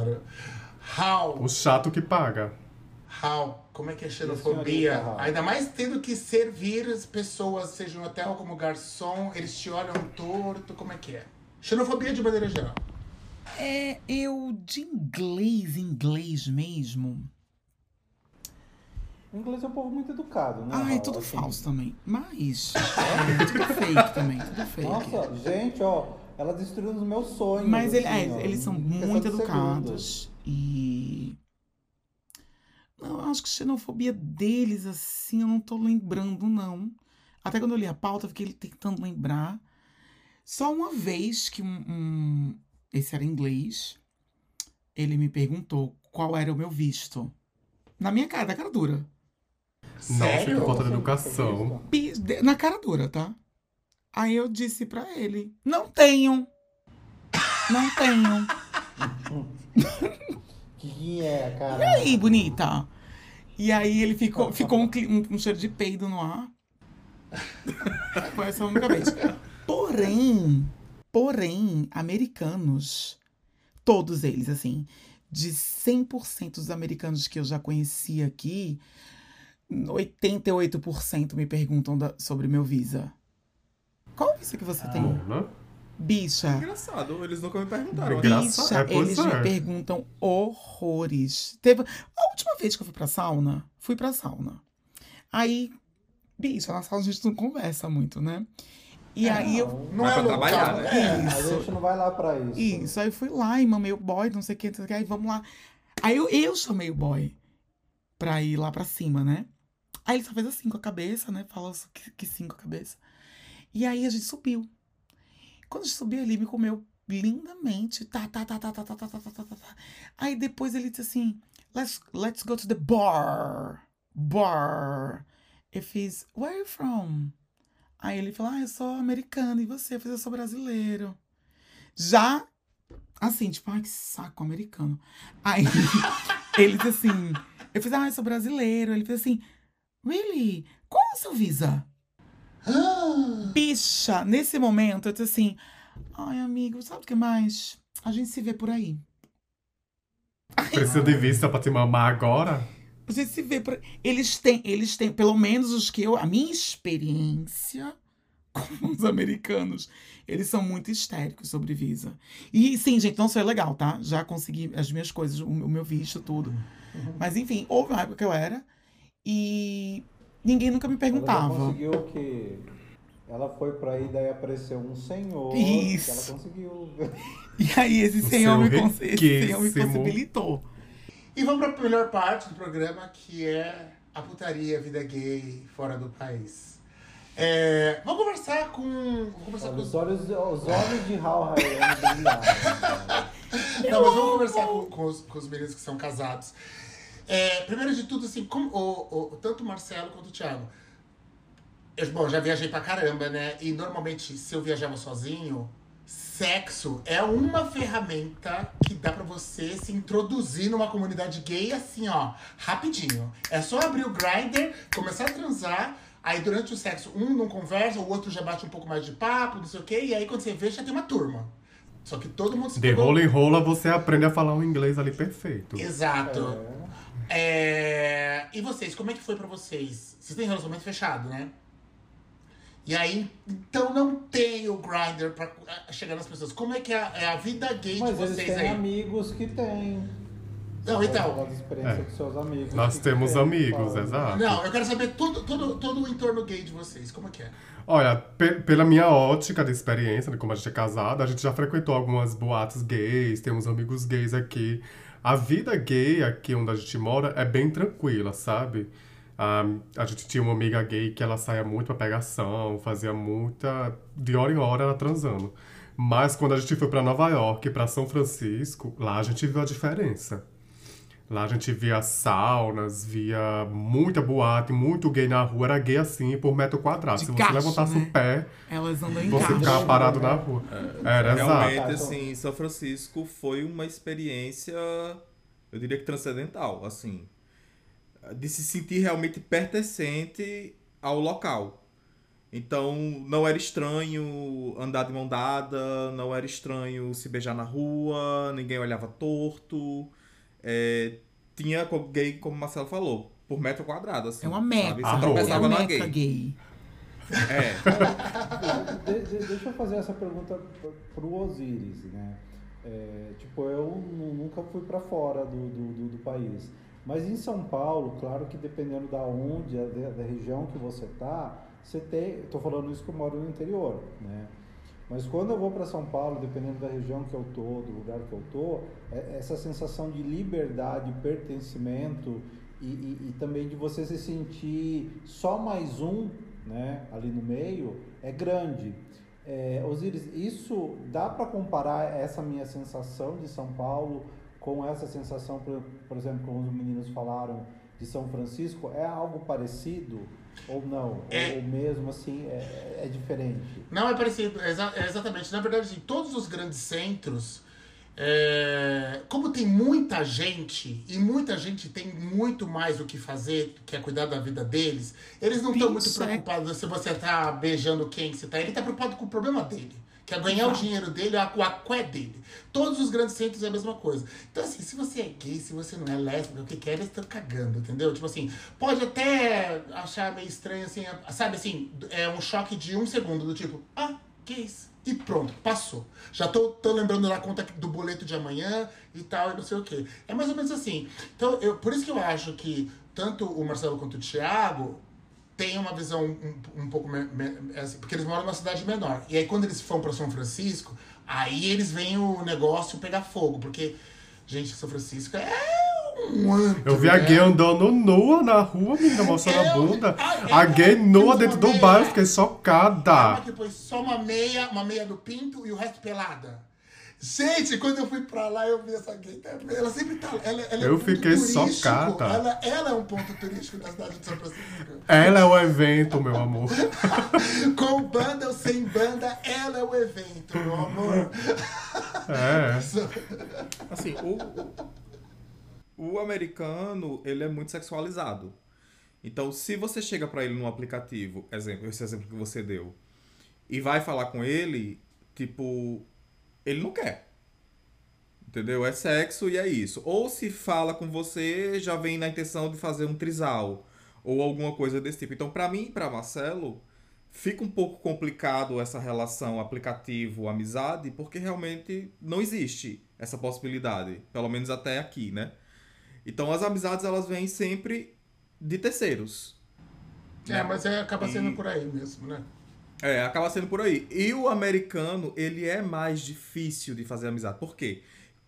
o chato que paga. Como é que é Senhorita, xenofobia? Hal. Ainda mais tendo que servir as pessoas, seja no hotel como garçom, eles te olham torto, como é que é? Xenofobia de maneira geral. Eu de inglês mesmo. O inglês é um povo muito educado, né? Ai, Raul? tudo Assim, falso também. Mas. tudo fake também, tudo fake. Nossa, gente, ó, ela destruiu os meus sonhos. Mas assim, ó, eles são em questão muito de educados. E. Eu acho que xenofobia deles, assim, eu não tô lembrando, não. Até quando eu li a pauta, eu fiquei tentando lembrar. Só uma vez que esse era inglês, ele me perguntou qual era o meu visto. Na minha cara, da cara dura. Nossa, que falta de Você educação. Na cara dura, tá? Aí eu disse pra ele, não tenho. Não tenho. Que é, cara? E aí, bonita? E aí ele ficou um cheiro de peido no ar. Foi essa a única vez. Porém, americanos, todos eles, assim, de 100% dos americanos que eu já conheci aqui, 88% me perguntam sobre meu Visa. Qual visa que você tem? Né? Bicha. Engraçado, eles nunca me perguntaram. Bicha, pois eles é. me perguntam horrores. A última vez que eu fui pra sauna. Aí, bicha, na sauna a gente não conversa muito, né? E aí eu. Não Vai é pra local, trabalhar, né? A gente não vai lá pra isso. Isso, aí eu fui lá e mamei o boy, não sei o que, aí vamos lá. Aí eu chamei o boy pra ir lá pra cima, né? Aí ele só fez assim com a cabeça, né? Falou que sim com a cabeça. E aí a gente subiu. Quando a gente subiu, ele me comeu lindamente. Tá. Aí depois ele disse assim, let's go to the bar. Eu fiz, where are you from? Aí ele falou, eu sou americano, e você? Eu fiz, eu sou brasileiro. Já, assim, tipo, ai, que saco americano. Aí ele disse assim, eu fiz, eu sou brasileiro. Ele fez assim, really? Qual é o seu Visa? Bicha, nesse momento, eu disse assim, ai, amigo, sabe o que mais? A gente se vê por aí. Precisa de vista pra te mamar agora? A gente se vê por aí. Eles têm, pelo menos a minha experiência com os americanos, eles são muito histéricos sobre Visa. E sim, gente, não sou legal, tá? Já consegui as minhas coisas, o meu visto, tudo. Mas enfim, houve uma época que eu era e ninguém nunca me Ela já perguntava. conseguiu o quê? Ela foi pra aí, daí apareceu um senhor. Isso. Que ela conseguiu. E aí esse O senhor me riquíssimo. possibilitou. E vamos para a melhor parte do programa, que é a putaria, a vida gay fora do país. Vamos conversar com... Os olhos de Hal Ryan brilharam. Não, mas vamos conversar com os meninos que são casados. Primeiro de tudo, assim, tanto o Marcelo quanto o Thiago. Eu já viajei pra caramba, né? E normalmente, se eu viajava sozinho, sexo é uma ferramenta que dá pra você se introduzir numa comunidade gay assim, ó, rapidinho. É só abrir o Grindr, começar a transar, aí durante o sexo um não conversa, o outro já bate um pouco mais de papo, não sei o quê, e aí quando você vê, já tem uma turma. Só que todo mundo se De rola em rola, você aprende a falar um inglês ali perfeito. Exato. E vocês, como é que foi pra vocês? Vocês têm relacionamento fechado, né? E aí, então não tem o Grindr pra chegar nas pessoas. Como é que é a vida gay Mas de vocês eles têm aí? amigos que têm. Não, então. Das experiências com seus amigos. Nós que temos têm, amigos, falam. exato. Não, eu quero saber todo o entorno gay de vocês. Como é que é? Olha, pela minha ótica de experiência, né, como a gente é casado, a gente já frequentou algumas boates gays, temos amigos gays aqui. A vida gay aqui onde a gente mora é bem tranquila, sabe? A gente tinha uma amiga gay que ela saía muito pra pegação, fazia muita... De hora em hora ela transando. Mas quando a gente foi pra Nova York, pra São Francisco, lá a gente viu a diferença. Lá a gente via saunas, via muita boate, muito gay na rua. Era gay assim, por metro quadrado. De Se você caixa, levantasse né? o pé, Elas andam em você caixa. ficava parado na rua. Era Realmente, exato. assim, São Francisco foi uma experiência, eu diria que transcendental, assim, de se sentir realmente pertencente ao local. Então, não era estranho andar de mão dada, não era estranho se beijar na rua, ninguém olhava torto. Tinha gay, como o Marcelo falou, por metro quadrado, assim. É uma meca. sabe? Você tropeçava É na uma meca gay. gay. Deixa eu fazer essa pergunta pro Osiris, né? Eu nunca fui para fora do país. Mas em São Paulo, claro que dependendo da onde, da região que você tá, você tem... Tô falando isso que eu moro no interior, né? Mas quando eu vou para São Paulo, dependendo da região que eu tô, do lugar que eu tô, essa sensação de liberdade, pertencimento e também de você se sentir só mais um, né, ali no meio, é grande. Osiris, isso dá para comparar essa minha sensação de São Paulo com essa sensação, por exemplo, como os meninos falaram, de São Francisco? É algo parecido ou não? Ou mesmo assim é diferente? Não, é parecido, exatamente. Na verdade, em todos os grandes centros, como tem muita gente, e muita gente tem muito mais o que fazer, que é cuidar da vida deles, eles não estão muito preocupados se você tá beijando quem você tá. Ele tá preocupado com o problema dele, que é ganhar o dinheiro dele, a cué dele. Todos os grandes centros é a mesma coisa. Então, assim, se você é gay, se você não é lésbica, o que quer, eles estão cagando, entendeu? Tipo assim, pode até achar meio estranho, assim, sabe assim, é um choque de 1 segundo, do tipo, gays. E pronto, passou. Já tô lembrando da conta do boleto de amanhã e tal, e não sei o quê. É mais ou menos assim. Então, por isso que eu acho que tanto o Marcelo quanto o Thiago tem uma visão um pouco... assim, porque eles moram numa cidade menor. E aí, quando eles vão para São Francisco, aí eles veem o negócio pegar fogo. Porque, gente, São Francisco é um antro, eu vi a gay andando nua na rua, menina, mostrando a bunda. A gay nua dentro do bairro, fiquei chocada. Que foi só uma meia do pinto e o resto pelada. Gente, quando eu fui pra lá, eu vi essa gay também. Ela sempre tá... Ela eu fiquei chocada. Ela é um ponto turístico da cidade de São Francisco. Ela é o evento, meu amor. Com banda ou sem banda, ela é o evento, meu amor. Assim, o americano, ele é muito sexualizado. Então, se você chega pra ele num aplicativo, esse exemplo que você deu, e vai falar com ele, tipo, ele não quer. Entendeu? É sexo e é isso. Ou se fala com você, já vem na intenção de fazer um trisal, ou alguma coisa desse tipo. Então, pra mim e pra Marcelo, fica um pouco complicado essa relação aplicativo-amizade, porque realmente não existe essa possibilidade. Pelo menos até aqui, né? Então as amizades, elas vêm sempre de terceiros. Mas acaba sendo por aí mesmo, né? Acaba sendo por aí. E o americano, ele é mais difícil de fazer amizade. Por quê?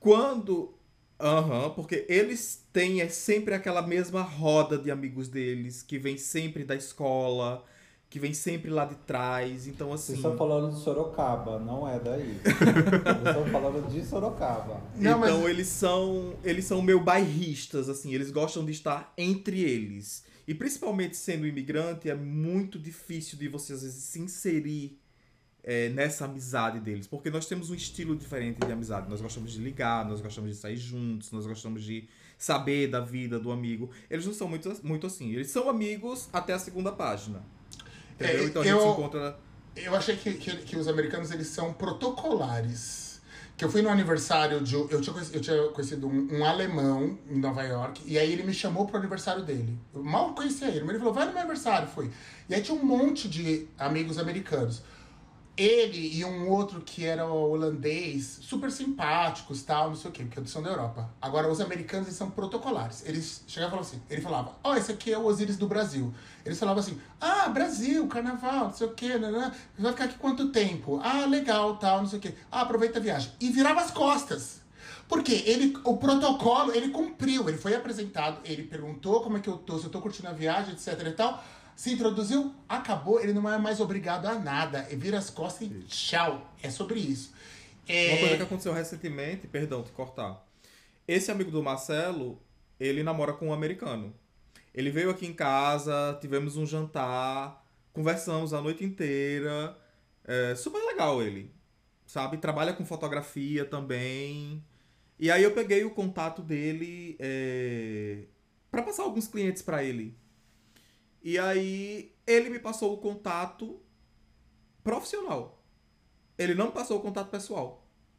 Porque eles têm sempre aquela mesma roda de amigos deles, que vem sempre da escola, que vem sempre lá de trás. Então, assim... Vocês estão falando de Sorocaba, não é daí. Vocês estão falando de Sorocaba. Não, então, mas... eles são meio bairristas, assim. Eles gostam de estar entre eles. E, principalmente sendo imigrante, é muito difícil de você, às vezes, se inserir nessa amizade deles. Porque nós temos um estilo diferente de amizade. Nós gostamos de ligar, nós gostamos de sair juntos, nós gostamos de saber da vida do amigo. Eles não são muito assim. Eles são amigos até a segunda página. Entendeu? Então a gente se encontra... Eu achei que os americanos, eles são protocolares. Que eu fui no aniversário de... Eu tinha conhecido um alemão em Nova York, e aí ele me chamou pro aniversário dele. Eu mal conhecia ele, mas ele falou, vai no meu aniversário, fui. E aí tinha um monte de amigos americanos. Ele e um outro que era holandês, super simpáticos, tal, não sei o quê, porque eles são da Europa. Agora, os americanos, eles são protocolares. Eles chegavam e falavam assim, ele falava, esse aqui é o Osiris do Brasil. Eles falavam assim, Brasil, carnaval, não sei o quê, vai ficar aqui quanto tempo? Legal, tal, não sei o quê. Aproveita a viagem. E virava as costas. Porque o protocolo, ele cumpriu, ele foi apresentado, ele perguntou como é que eu tô, se eu tô curtindo a viagem, etc e tal. Se introduziu, acabou, ele não é mais obrigado a nada. Ele vira as costas e tchau. É sobre isso. Uma coisa que aconteceu recentemente, perdão te cortar. Esse amigo do Marcelo, ele namora com um americano. Ele veio aqui em casa, tivemos um jantar, conversamos a noite inteira. Super legal ele, sabe? Trabalha com fotografia também. E aí eu peguei o contato dele para passar alguns clientes para ele. E aí, ele me passou o contato profissional. Ele não me passou o contato pessoal.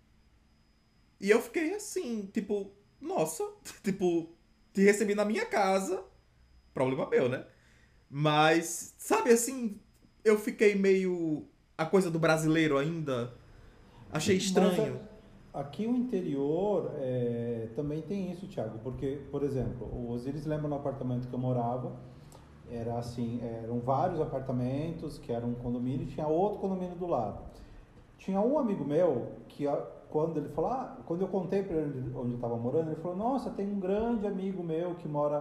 E eu fiquei assim, tipo, nossa, tipo, te recebi na minha casa. Problema meu, né? Mas, sabe assim, eu fiquei meio... A coisa do brasileiro ainda. Achei estranho. Mas, aqui o interior também tem isso, Thiago. Porque, por exemplo, o Osiris lembra no apartamento que eu morava. Era assim, eram vários apartamentos, que era um condomínio, e tinha outro condomínio do lado. Tinha um amigo meu que, quando ele falou, quando eu contei para ele onde eu estava morando, ele falou, nossa, tem um grande amigo meu que mora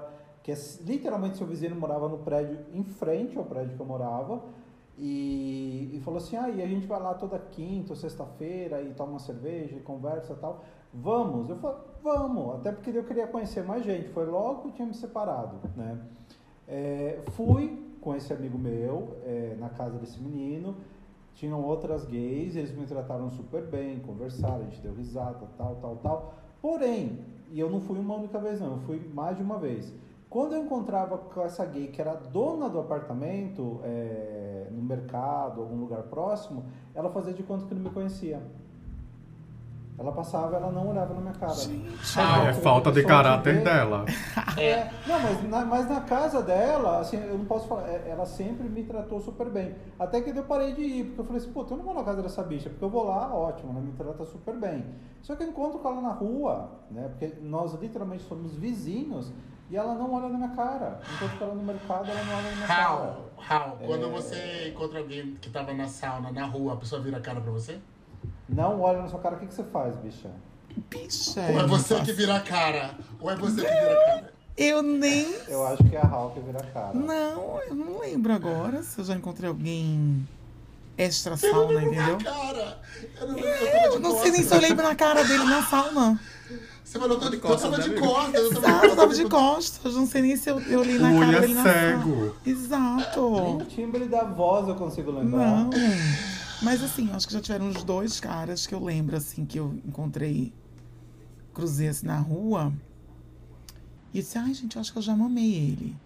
que literalmente seu vizinho morava no prédio em frente ao prédio que eu morava, e falou assim, e a gente vai lá toda quinta ou sexta-feira e toma uma cerveja e conversa e tal. Vamos? Eu falei, vamos, até porque eu queria conhecer mais gente, foi logo que eu tinha me separado, né? Fui com esse amigo meu, na casa desse menino, tinham outras gays, eles me trataram super bem, conversaram, a gente deu risada, tal. Porém, e eu não fui uma única vez não, eu fui mais de uma vez. Quando eu encontrava com essa gay que era dona do apartamento, no mercado, algum lugar próximo, ela fazia de conta que não me conhecia. Ela passava, ela não olhava na minha cara. Gente, é falta de caráter dela. Não, mas na casa dela, assim, eu não posso falar, ela sempre me tratou super bem. Até que eu parei de ir, porque eu falei assim, pô, eu não vou na casa dessa bicha, porque eu vou lá, ótimo, ela me trata super bem. Só que eu encontro com ela na rua, né, porque nós literalmente somos vizinhos, e ela não olha na minha cara. Enquanto ela no mercado, ela não olha na minha cara. Raul, quando você encontra alguém que tava na sauna, na rua, a pessoa vira a cara pra você? Não olha na sua cara, o que você faz, bicha? bicha. Ou é você que vira a cara? Ou é você que vira a cara? Eu nem... Eu acho que é a Hal que vira a cara. Não, eu não lembro agora se eu já encontrei alguém extra Eu não sauna, lembro entendeu? minha cara. Eu não lembro, eu tava de Eu não sei costas. nem se eu lembro na cara dele na sauna. Você falou, eu tava de costas, costas. Exato, eu tava de costas. Não sei nem se eu li na O cara olho dele é na cego. sauna. Exato. Nem o timbre da voz eu consigo lembrar. Não. Mas assim, acho que já tiveram uns dois caras que eu lembro, assim, que eu encontrei, cruzei assim na rua. E eu disse, ai, gente, eu acho que eu já mamei ele.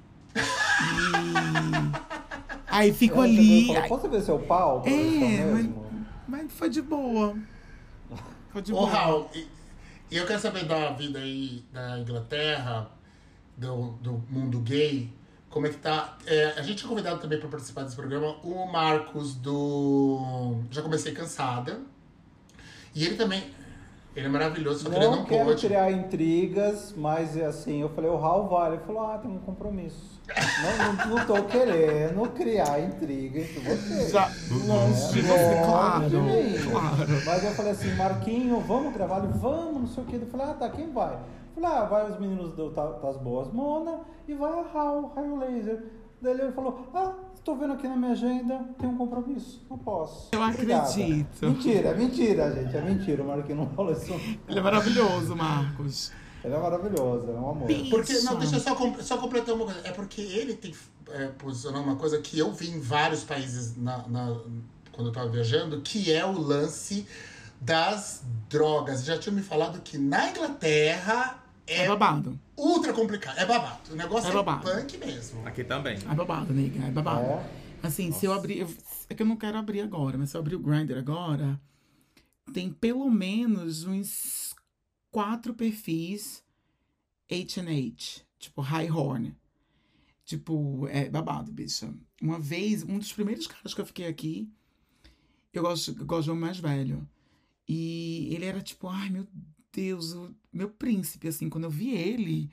E... Aí fico Ela ali. chegou e falou, posso ver seu pau? Pra ver se é o mesmo? Mas foi de boa. Foi de Ô, boa. Raul, e eu quero saber da vida aí da Inglaterra, do mundo gay, como é que tá? A gente é convidado também para participar desse programa o Marcos do Já Comecei Cansada. E ele também, ele é maravilhoso, só que ele Não não quero pode. criar intrigas, mas assim, eu falei, o Raul vai. Ele falou, tem um compromisso. Não tô querendo criar intriga entre vocês. Já, longe de você, claro. Mas eu falei assim, Marquinho, vamos gravar? Ele, vamos, não sei o que. Eu falei, tá, quem vai? Eu falei, vai os meninos das Boas Mona e vai a Raio Laser. Daí ele falou, tô vendo aqui na minha agenda, tem um compromisso, não posso. Eu Obrigada. acredito. Mentira, gente, é mentira. O Marquinho não falou isso. Ele é maravilhoso, Marcos. Ele é maravilhoso, é um amor. Porque, não, deixa eu só completar uma coisa. É porque ele tem posicionado uma coisa que eu vi em vários países quando eu tava viajando, que é o lance das drogas. Já tinha me falado que na Inglaterra É babado. ultra complicado. É babado. O negócio É é, babado. punk mesmo. Aqui também. É babado, nega. É babado. É? Assim, se eu abrir... É que eu não quero abrir agora, mas se eu abrir o Grindr agora, tem pelo menos uns 4 perfis H&H. Tipo, High Horn. Tipo, é babado, bicha. Uma vez, um dos primeiros caras que eu fiquei aqui, eu gosto de homem mais velho. E ele era tipo, ai, meu Deus, o meu príncipe, assim, quando eu vi ele,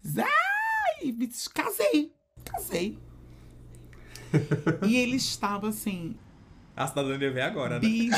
casei. E ele estava assim, A cidadania vem agora, né? bicha.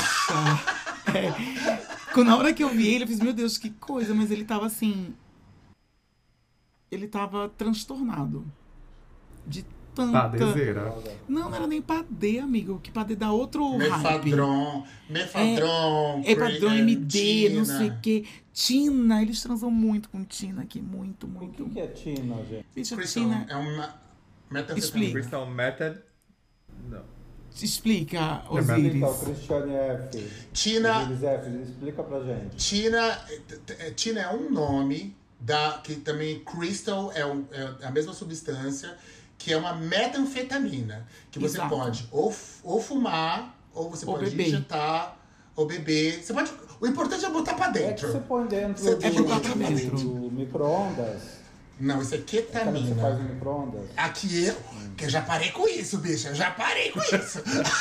Quando na hora que eu vi ele, eu fiz, meu Deus, que coisa, mas ele tava assim, ele tava transtornado. De tanta... Padezeira. Não era nem padê, amigo, que padê dá outro hype. Mefadron, É padrão MD, não Tina. sei o quê. Tina, eles transam muito com Tina aqui, muito, O muito. que é Tina, gente? Bicha, Crystal, Tina, é uma metanfetamina. Explica. Crystal Method. Não. explica, Explica o Osiris. Christiane F. Tina, Osiris F, explica pra gente. Tina é um nome que também Crystal é a mesma substância, que é uma metanfetamina, que você Exato. pode ou fumar, ou você Ou pode beber. injetar, ou beber. Você pode, o importante é botar pra É que dentro. você põe dentro Você tem que botar pra dentro. do micro-ondas. Não, isso é Aquela que você faz ketamina. no micro-ondas. Aqui que eu já parei com isso, bicha. Eu já parei com isso.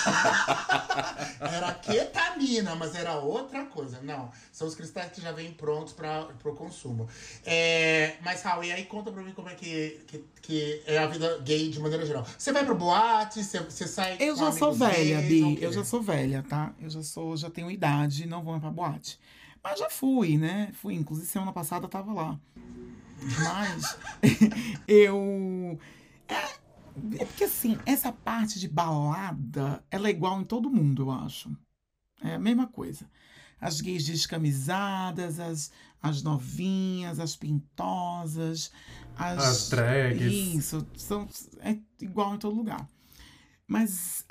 Era ketamina, mas era outra coisa. Não, são os cristais que já vêm prontos para o consumo. Mas, Raul, e aí conta pra mim como é que é a vida gay de maneira geral. Você vai pro boate, você sai Eu com já sou amigos velha, gays, ou o Bi. quê? Eu já sou velha, tá? Já tenho idade, não vou mais pra boate. Mas já fui, né? Fui, inclusive semana passada eu tava lá. Mas eu... É porque assim, essa parte de balada, ela é igual em todo mundo, eu acho. É a mesma coisa. As gays descamisadas, as novinhas, as pintosas, As drags. Isso, é igual em todo lugar. Mas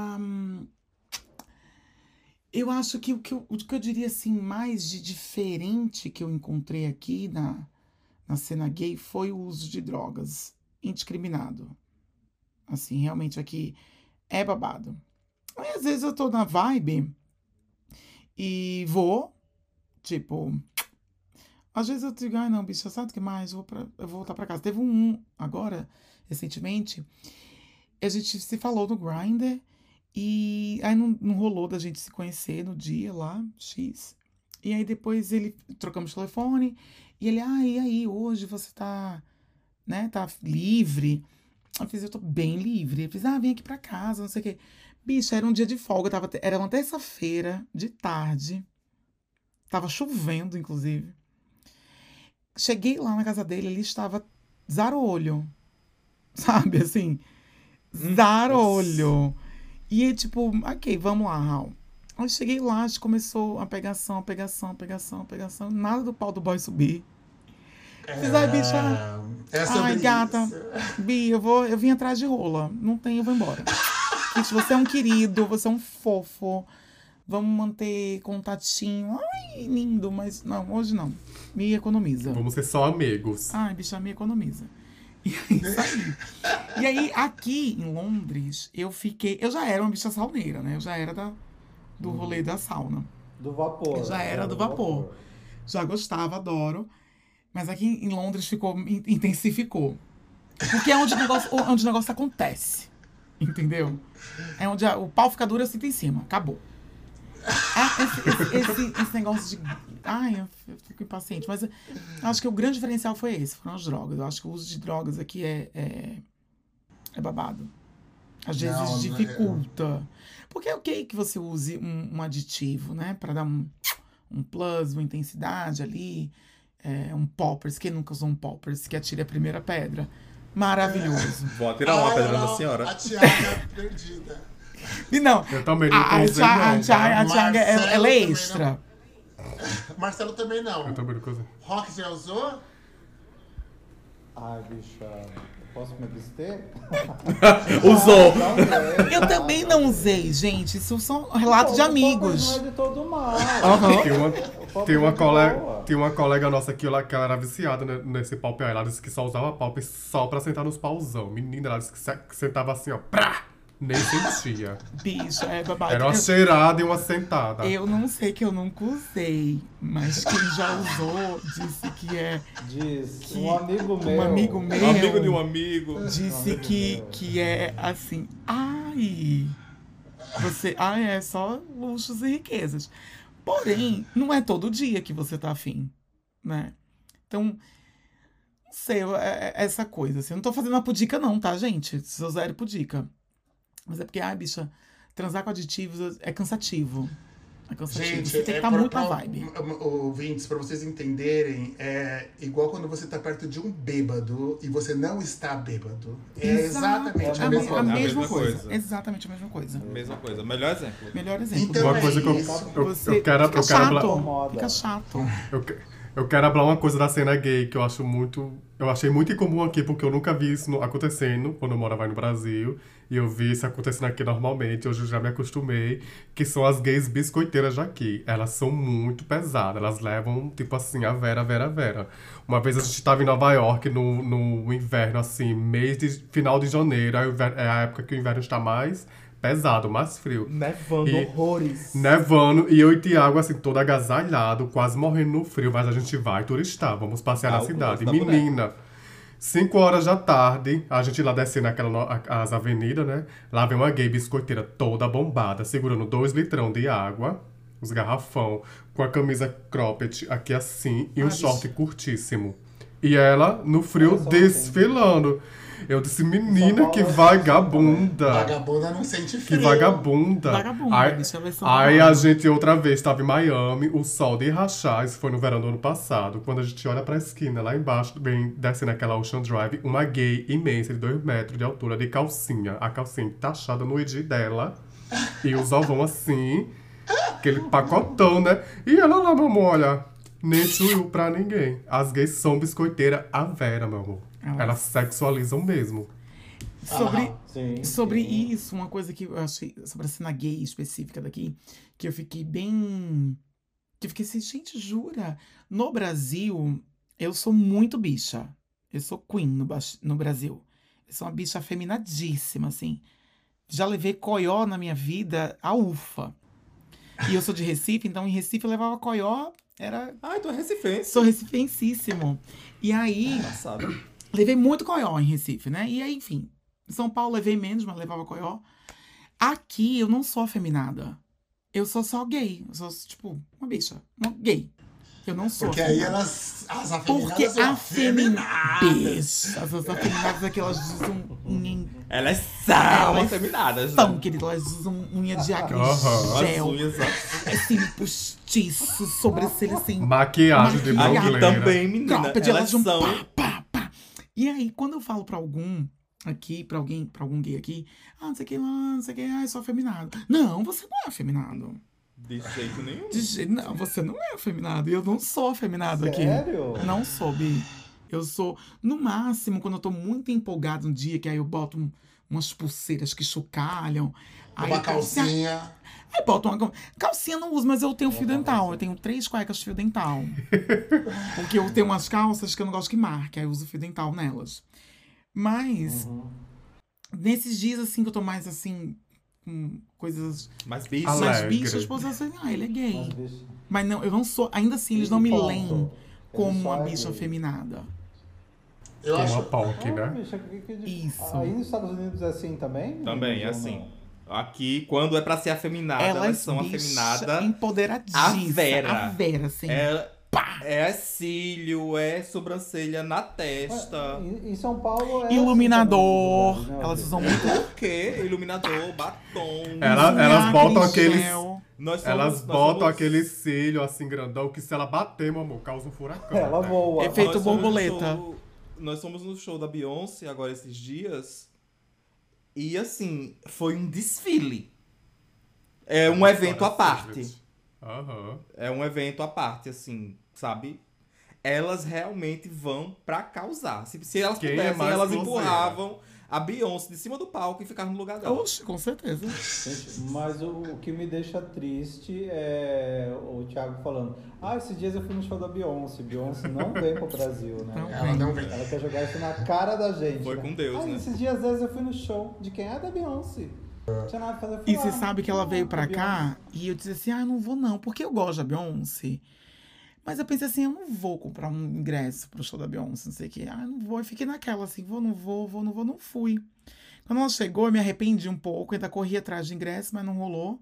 eu acho que o que eu diria assim, mais de diferente que eu encontrei aqui na cena gay foi o uso de drogas indiscriminado. Assim, realmente aqui é babado. Aí, às vezes eu tô na vibe e vou, tipo... Às vezes eu digo, ai não, bicho, sabe o que mais? Eu vou voltar pra casa. Teve um agora, recentemente, a gente se falou no Grindr e aí não rolou da gente se conhecer no dia lá, X. E aí depois trocamos telefone e ele, e aí, hoje você tá, né, tá livre? Eu tô bem livre. Ele fez, vem aqui pra casa, não sei o quê. Bicho, era um dia de folga, era uma terça-feira, de tarde. Tava chovendo, inclusive. Cheguei lá na casa dele, ele estava zarolho. Sabe, assim? Zarolho. E tipo, ok, vamos lá, Raul. Aí cheguei lá, a gente começou a pegação. Nada do pau do boy subir. Fiz, bicha. Gata. Isso. Bi, eu vim atrás de rola. Não tem, eu vou embora. Gente, você é um querido, você é um fofo. Vamos manter contatinho. Ai, lindo, mas não, hoje não. Me economiza. Vamos ser só amigos. Ai, bicha, me economiza. E aí, e aí, aqui em Londres, eu já era uma bicha sauneira, né? Eu já era do rolê da sauna. Do vapor. Eu já era do vapor. Já gostava, adoro. Mas aqui em Londres intensificou. Porque é onde o negócio acontece. Entendeu? É onde o pau fica duro, eu sinto em cima. Acabou. Esse negócio de... Ai, eu fico impaciente. Mas acho que o grande diferencial foi esse. Foram as drogas. Eu acho que o uso de drogas aqui é babado. Às vezes dificulta. Porque é ok que você use um aditivo, né? Pra dar um plus, uma intensidade ali. Um poppers. Quem nunca usou um poppers? Que atire a primeira pedra. Maravilhoso. Vou atirar uma pedra da senhora. A Thiaga perdida. E não, Eu também não a usei, não. Thiaga, ela é extra. Marcelo também não. Eu também não usei. Rock já usou? Ai, bicha, posso me abster? Usou! Eu também não usei, gente. Isso são relatos de amigos. Não é de todo mal. Tem uma colega nossa que ela era viciada nesse palpe aí. Ela disse que só usava palpe só pra sentar nos pauzão. Menina, ela disse que sentava assim, ó. Prá! Nem sentia. Bicho, é babado. Era uma cheirada e uma sentada. Eu não sei que eu nunca usei, mas quem já usou disse que é... Um amigo meu. Um amigo meu. Um amigo de um amigo. Disse que é assim... é só luxos e riquezas. Porém, não é todo dia que você tá afim, né? Então, não sei, essa coisa. Assim, eu não tô fazendo a pudica não, tá, gente? Sou zero pudica. Mas é porque, bicha, transar com aditivos é cansativo. É cansativo. Gente, você tem que estar muito na vibe. Ouvintes, pra vocês entenderem, é igual quando você tá perto de um bêbado e você não está bêbado. É exatamente a mesma coisa. Exatamente a mesma coisa. Mesma coisa. Melhor exemplo. Melhor exemplo. Então, Uma coisa que eu quero fica chato. Eu quero falar uma coisa da cena gay que eu achei muito incomum aqui, porque eu nunca vi isso acontecendo quando eu morava no Brasil. E eu vi isso acontecendo aqui normalmente, hoje eu já me acostumei, que são as gays biscoiteiras daqui. Elas são muito pesadas, elas levam, tipo assim, a vera. Uma vez a gente tava em Nova York no inverno, assim, final de janeiro, aí é a época que o inverno está mais pesado, mais frio. Nevando horrores. Nevando, e eu e Thiago, assim, todo agasalhado, quase morrendo no frio, mas a gente vai turistar, vamos passear na cidade. Menina, 5 horas da tarde, a gente lá descendo as avenidas, né? Lá vem uma gay biscoiteira toda bombada, segurando 2 litrão de água, os garrafão, com a camisa cropped aqui assim, e um short curtíssimo. E ela, no frio, Olha só, desfilando. Eu disse, menina, São que Paulo é vagabunda. Vagabunda não sente Que frio. vagabunda. Vagabunda, Aí, bicha, vai ser aí uma a gente outra vez estava em Miami, o sol de rachar, isso foi no verão do ano passado. Quando a gente olha pra esquina, lá embaixo, bem descendo aquela Ocean Drive, uma gay imensa de 2 metros de altura, de calcinha. A calcinha taxada no ed dela. E os ovão assim, aquele pacotão, né? E ela lá, meu amor, olha, nem chuiu pra ninguém. As gays são biscoiteiras à vera, meu amor. Elas sexualizam mesmo. Sobre isso, uma coisa que eu achei, sobre a cena gay específica daqui, que eu fiquei bem. Que eu fiquei assim, gente, jura? No Brasil, eu sou muito bicha. Eu sou queen no Brasil. Eu sou uma bicha afeminadíssima, assim. Já levei coió na minha vida a ufa. E eu sou de Recife, então em Recife eu levava coió, era. Ai, tu é recifense. Sou recifensíssimo. E aí, Sabe? levei muito coió em Recife, né? E aí, enfim. Em São Paulo levei menos, mas levava coió. Aqui eu não sou afeminada. Eu sou só gay. Eu sou, tipo, uma bicha. Uma gay. Eu não sou Porque aí afeminada. elas, as afeminadas Porque são afeminadas. as afeminadas é que elas usam unha. Elas são afeminadas. São, querido, elas usam unha de acne Aham. As gel. unhas, Assim, postiço, sobrancelha assim. Maquiagem de Maquiagem. aqui brasileira. também, menina. Cropped, Elas elas vão são. pá, pá, pá. E aí, quando eu falo pra algum aqui, pra algum gay aqui, não sei o que lá, não sei o que, eu sou afeminado. Não, você não é afeminado. De jeito nenhum. Não, você não é afeminado. E eu não sou afeminado aqui. Sério? Não sou, Bi. Eu sou, no máximo, quando eu tô muito empolgado um dia, que aí eu boto umas pulseiras que chocalham. Aí Uma eu quero- calcinha. Aí boto uma calcinha, não uso, mas eu tenho fio dental. Eu tenho 3 cuecas de fio dental. Porque eu tenho umas calças que eu não gosto que marque. Aí eu uso fio dental nelas. Mas, nesses dias, assim, que eu tô mais, assim, com coisas Mas bicho. Alegre. mais bichas, as pessoas assim, ele é gay. Mas, bicho, Mas não, eu não sou, ainda assim, eles não me Ponto. leem Ele como só uma é bicha gay. afeminada. Eu Tem acho. uma POC, né? bicho, Isso. Aí nos Estados Unidos é assim também? Também, é Ou assim. não? Aqui, quando é pra ser afeminada, elas são afeminadas. empoderadíssima. A Vera. A Vera, assim. É cílio, é sobrancelha na testa. Em São Paulo é Iluminador. assim também, né, Elas Bi? usam muito. O quê? Iluminador, batom. Elas botam acne aqueles. gel. nós Elas botam somos- aquele cílio assim grandão que se ela bater, meu amor, causa um furacão. Ela né? voa. Efeito Nós fomos no borboleta. Nós fomos no show da Beyoncé agora esses dias. E assim, foi um desfile. É um evento à parte. Aham. É um evento à parte, assim, sabe? Elas realmente vão pra causar. Se elas Quem é pudessem, mais elas closeira? empurravam a Beyoncé de cima do palco e ficavam no lugar dela. Oxe, com certeza. Gente, mas o que me deixa triste é o Thiago falando: esses dias eu fui no show da Beyoncé. Beyoncé não vem pro Brasil, né? Não. Ela não vem. Ela quer jogar isso na cara da gente. Foi né? com Deus, né? Esses dias vezes eu fui no show de quem é da Beyoncé. Não tinha nada pra fazer. fui E você lá. sabe que ela veio pra Beyoncé. cá e eu disse assim, eu não vou não, porque eu gosto da Beyoncé. Mas eu pensei assim, eu não vou comprar um ingresso pro show da Beyoncé, não sei o quê. Eu não vou. Eu fiquei naquela assim, não fui. Quando ela chegou, eu me arrependi um pouco, ainda corri atrás de ingresso, mas não rolou.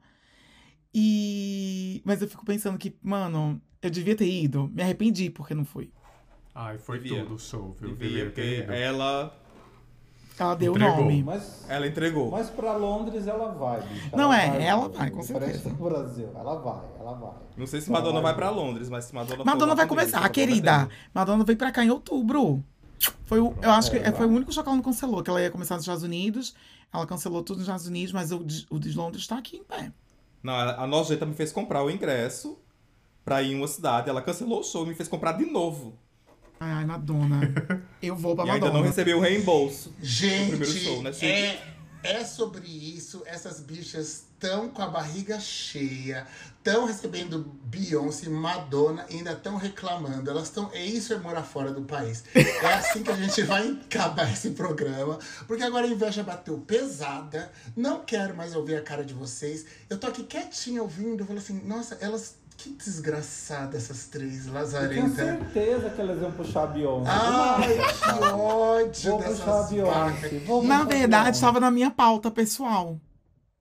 Mas eu fico pensando que, mano, eu devia ter ido. Me arrependi porque não fui. Ai, foi Devia. tudo o show, viu? Devia, Devia porque ter ido. Ela deu o Entregou. nome. ela entregou. Mas pra Londres ela vai, bicho. Não, ela vai, com Diferente certeza. do Brasil. Ela vai. Não sei se Madonna vai pra Londres, mas se Madonna for Madonna lá vai comigo, começar, eu tô querida. prometendo. Madonna veio pra cá em outubro. Eu acho que vai. foi o único show que ela não cancelou, que ela ia começar nos Estados Unidos. Ela cancelou tudo nos Estados Unidos, mas o de Londres tá aqui em pé. Não, a Nojenta me fez comprar o ingresso pra ir em uma cidade. Ela cancelou o show e me fez comprar de novo. Ai, Madonna. Eu vou pra E ainda Madonna. não recebi o reembolso. Gente, primeiro show, né, Chique? é sobre isso. Essas bichas estão com a barriga cheia, estão recebendo Beyoncé, Madonna e ainda estão reclamando. Elas estão. É isso, é morar fora do país. É assim que a gente vai acabar esse programa. Porque agora a inveja bateu pesada. Não quero mais ouvir a cara de vocês. Eu tô aqui quietinha ouvindo. Eu falo assim, nossa, elas. Que desgraçada essas três, Eu tenho Lazarenta. certeza que elas iam puxar a Beyoncé. Ai, que ódio Vou puxar a dessas vacas. Beyoncé. Na verdade, estava na minha pauta pessoal.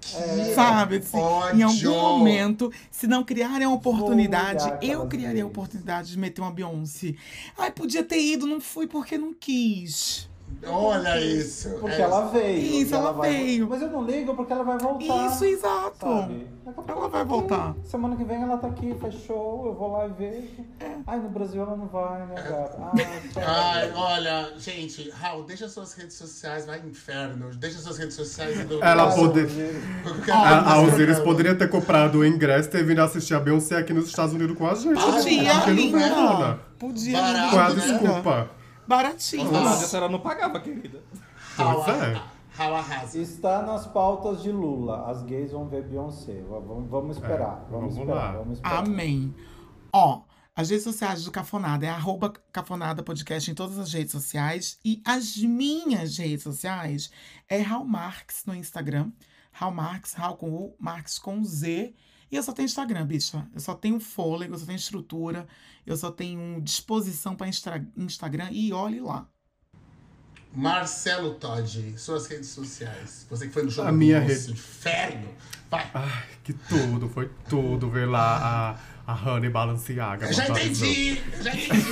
Sabe? Assim, em algum momento, se não criarem a oportunidade, Vou eu ligar criaria a aquelas oportunidade de meter uma Beyoncé. Ai, podia ter ido, não fui porque não quis. Olha isso. Porque ela veio. Isso, e ela vai- veio. Mas eu não ligo porque ela vai voltar. Isso, exato. Sabe? Daqui a pouco Ela vai tá voltar. aqui. Semana que vem ela tá aqui, faz show, eu vou lá e vejo. Ai, no Brasil ela não vai, né, gata? Ai, olha, gente, Raul, deixa suas redes sociais, vai inferno. Deixa suas redes sociais e do. Ela poder... A Osiris Osiris poderia ter comprado o ingresso e ter vindo assistir a Beyoncé aqui nos Estados Unidos com a gente. Podia, Porque não linda. vem, dona. Podia, Barato, Qual é a né? desculpa? Baratinho. Mas a senhora não pagava, querida. Raul, Pois é. Raul arrasa. Está nas pautas de Lula. As gays vão ver Beyoncé. Vamos esperar. vamos esperar. lá. Vamos esperar. Amém. Ó, as redes sociais do Cafonada é @Cafonada Podcast em todas as redes sociais. E as minhas redes sociais é Raul Marx no Instagram. Raul Marx, Raul com U, Marx com Z. E eu só tenho Instagram, bicha. Eu só tenho fôlego, eu só tenho estrutura, eu só tenho disposição para Instagram e olhe lá. Marcelo Todd, suas redes sociais. Você que foi no show A do minha Beyoncé, rede- inferno. Vai. Ai, que tudo, foi tudo ver lá a Honey Balenciaga. Já atualizou. entendi, já entendi.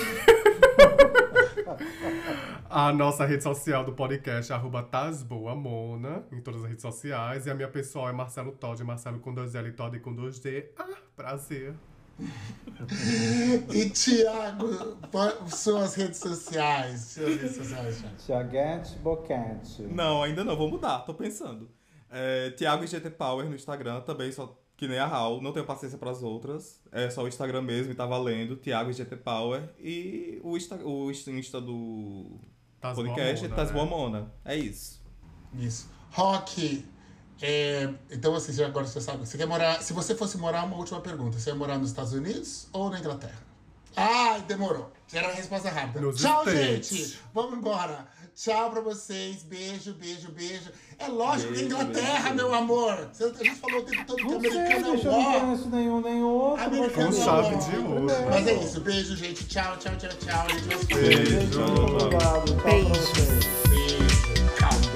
A nossa rede social do podcast é @TasBoaMona, em todas as redes sociais. E a minha pessoal é Marcelo Todd, Marcelo com 2L e Todd com 2D. Prazer. E Thiago, suas redes sociais. Thiago. Tiaguete Boquete. Não, ainda não, vou mudar, tô pensando. Thiago GT Power no Instagram, também só que nem a Raul, não tenho paciência pras outras. É só o Instagram mesmo e tá valendo. Thiago GT Power. E o Insta do Tasboa podcast é Mona, Tasboa né? Mona. É isso. Isso. Rock. Então você agora você sabe. Você quer morar. Se você fosse morar, uma última pergunta. Você ia morar nos Estados Unidos ou na Inglaterra? Ai, demorou. Era a resposta rápida. Nos Tchau, States. gente. Vamos embora. Tchau pra vocês. Beijo, beijo, beijo. É lógico que Beijo, Inglaterra, beijo. meu amor. A gente falou o tempo todo que Não sei, americano é bicho, eu o não ó. conheço nenhum nem outro. Americano mas é Com o chave ó. de ouro. Mas é isso. Beijo, gente. Tchau, tchau, tchau, tchau. A gente vai se falando. Beijo. Beijo, muito obrigado. Tchau pra Beijo. vocês. Beijo. Calma.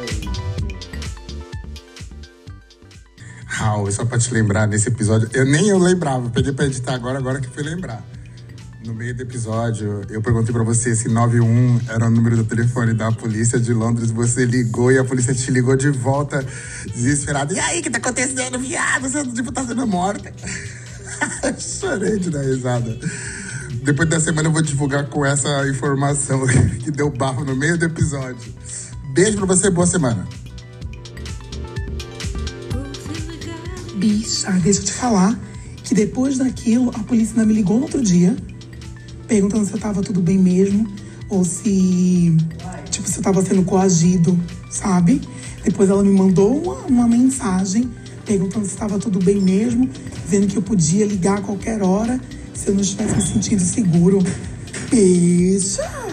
Beijo. Raul, só pra te lembrar, nesse episódio, eu lembrava, peguei pra editar agora que fui lembrar. No meio do episódio, eu perguntei pra você se 91 era o número do telefone da polícia de Londres, você ligou e a polícia te ligou de volta, desesperada. E aí, o que tá acontecendo, viado? Você tipo, tá sendo morta. Chorei de dar risada. Depois da semana eu vou divulgar com essa informação que deu bafo no meio do episódio. Beijo pra você, boa semana. Bicha, deixa eu te falar que depois daquilo, a polícia ainda me ligou no outro dia, perguntando se eu tava tudo bem mesmo, ou se, tipo, se eu tava sendo coagido, sabe? Depois ela me mandou uma mensagem perguntando se tava tudo bem mesmo, dizendo que eu podia ligar a qualquer hora se eu não estivesse me sentindo seguro. Bicha!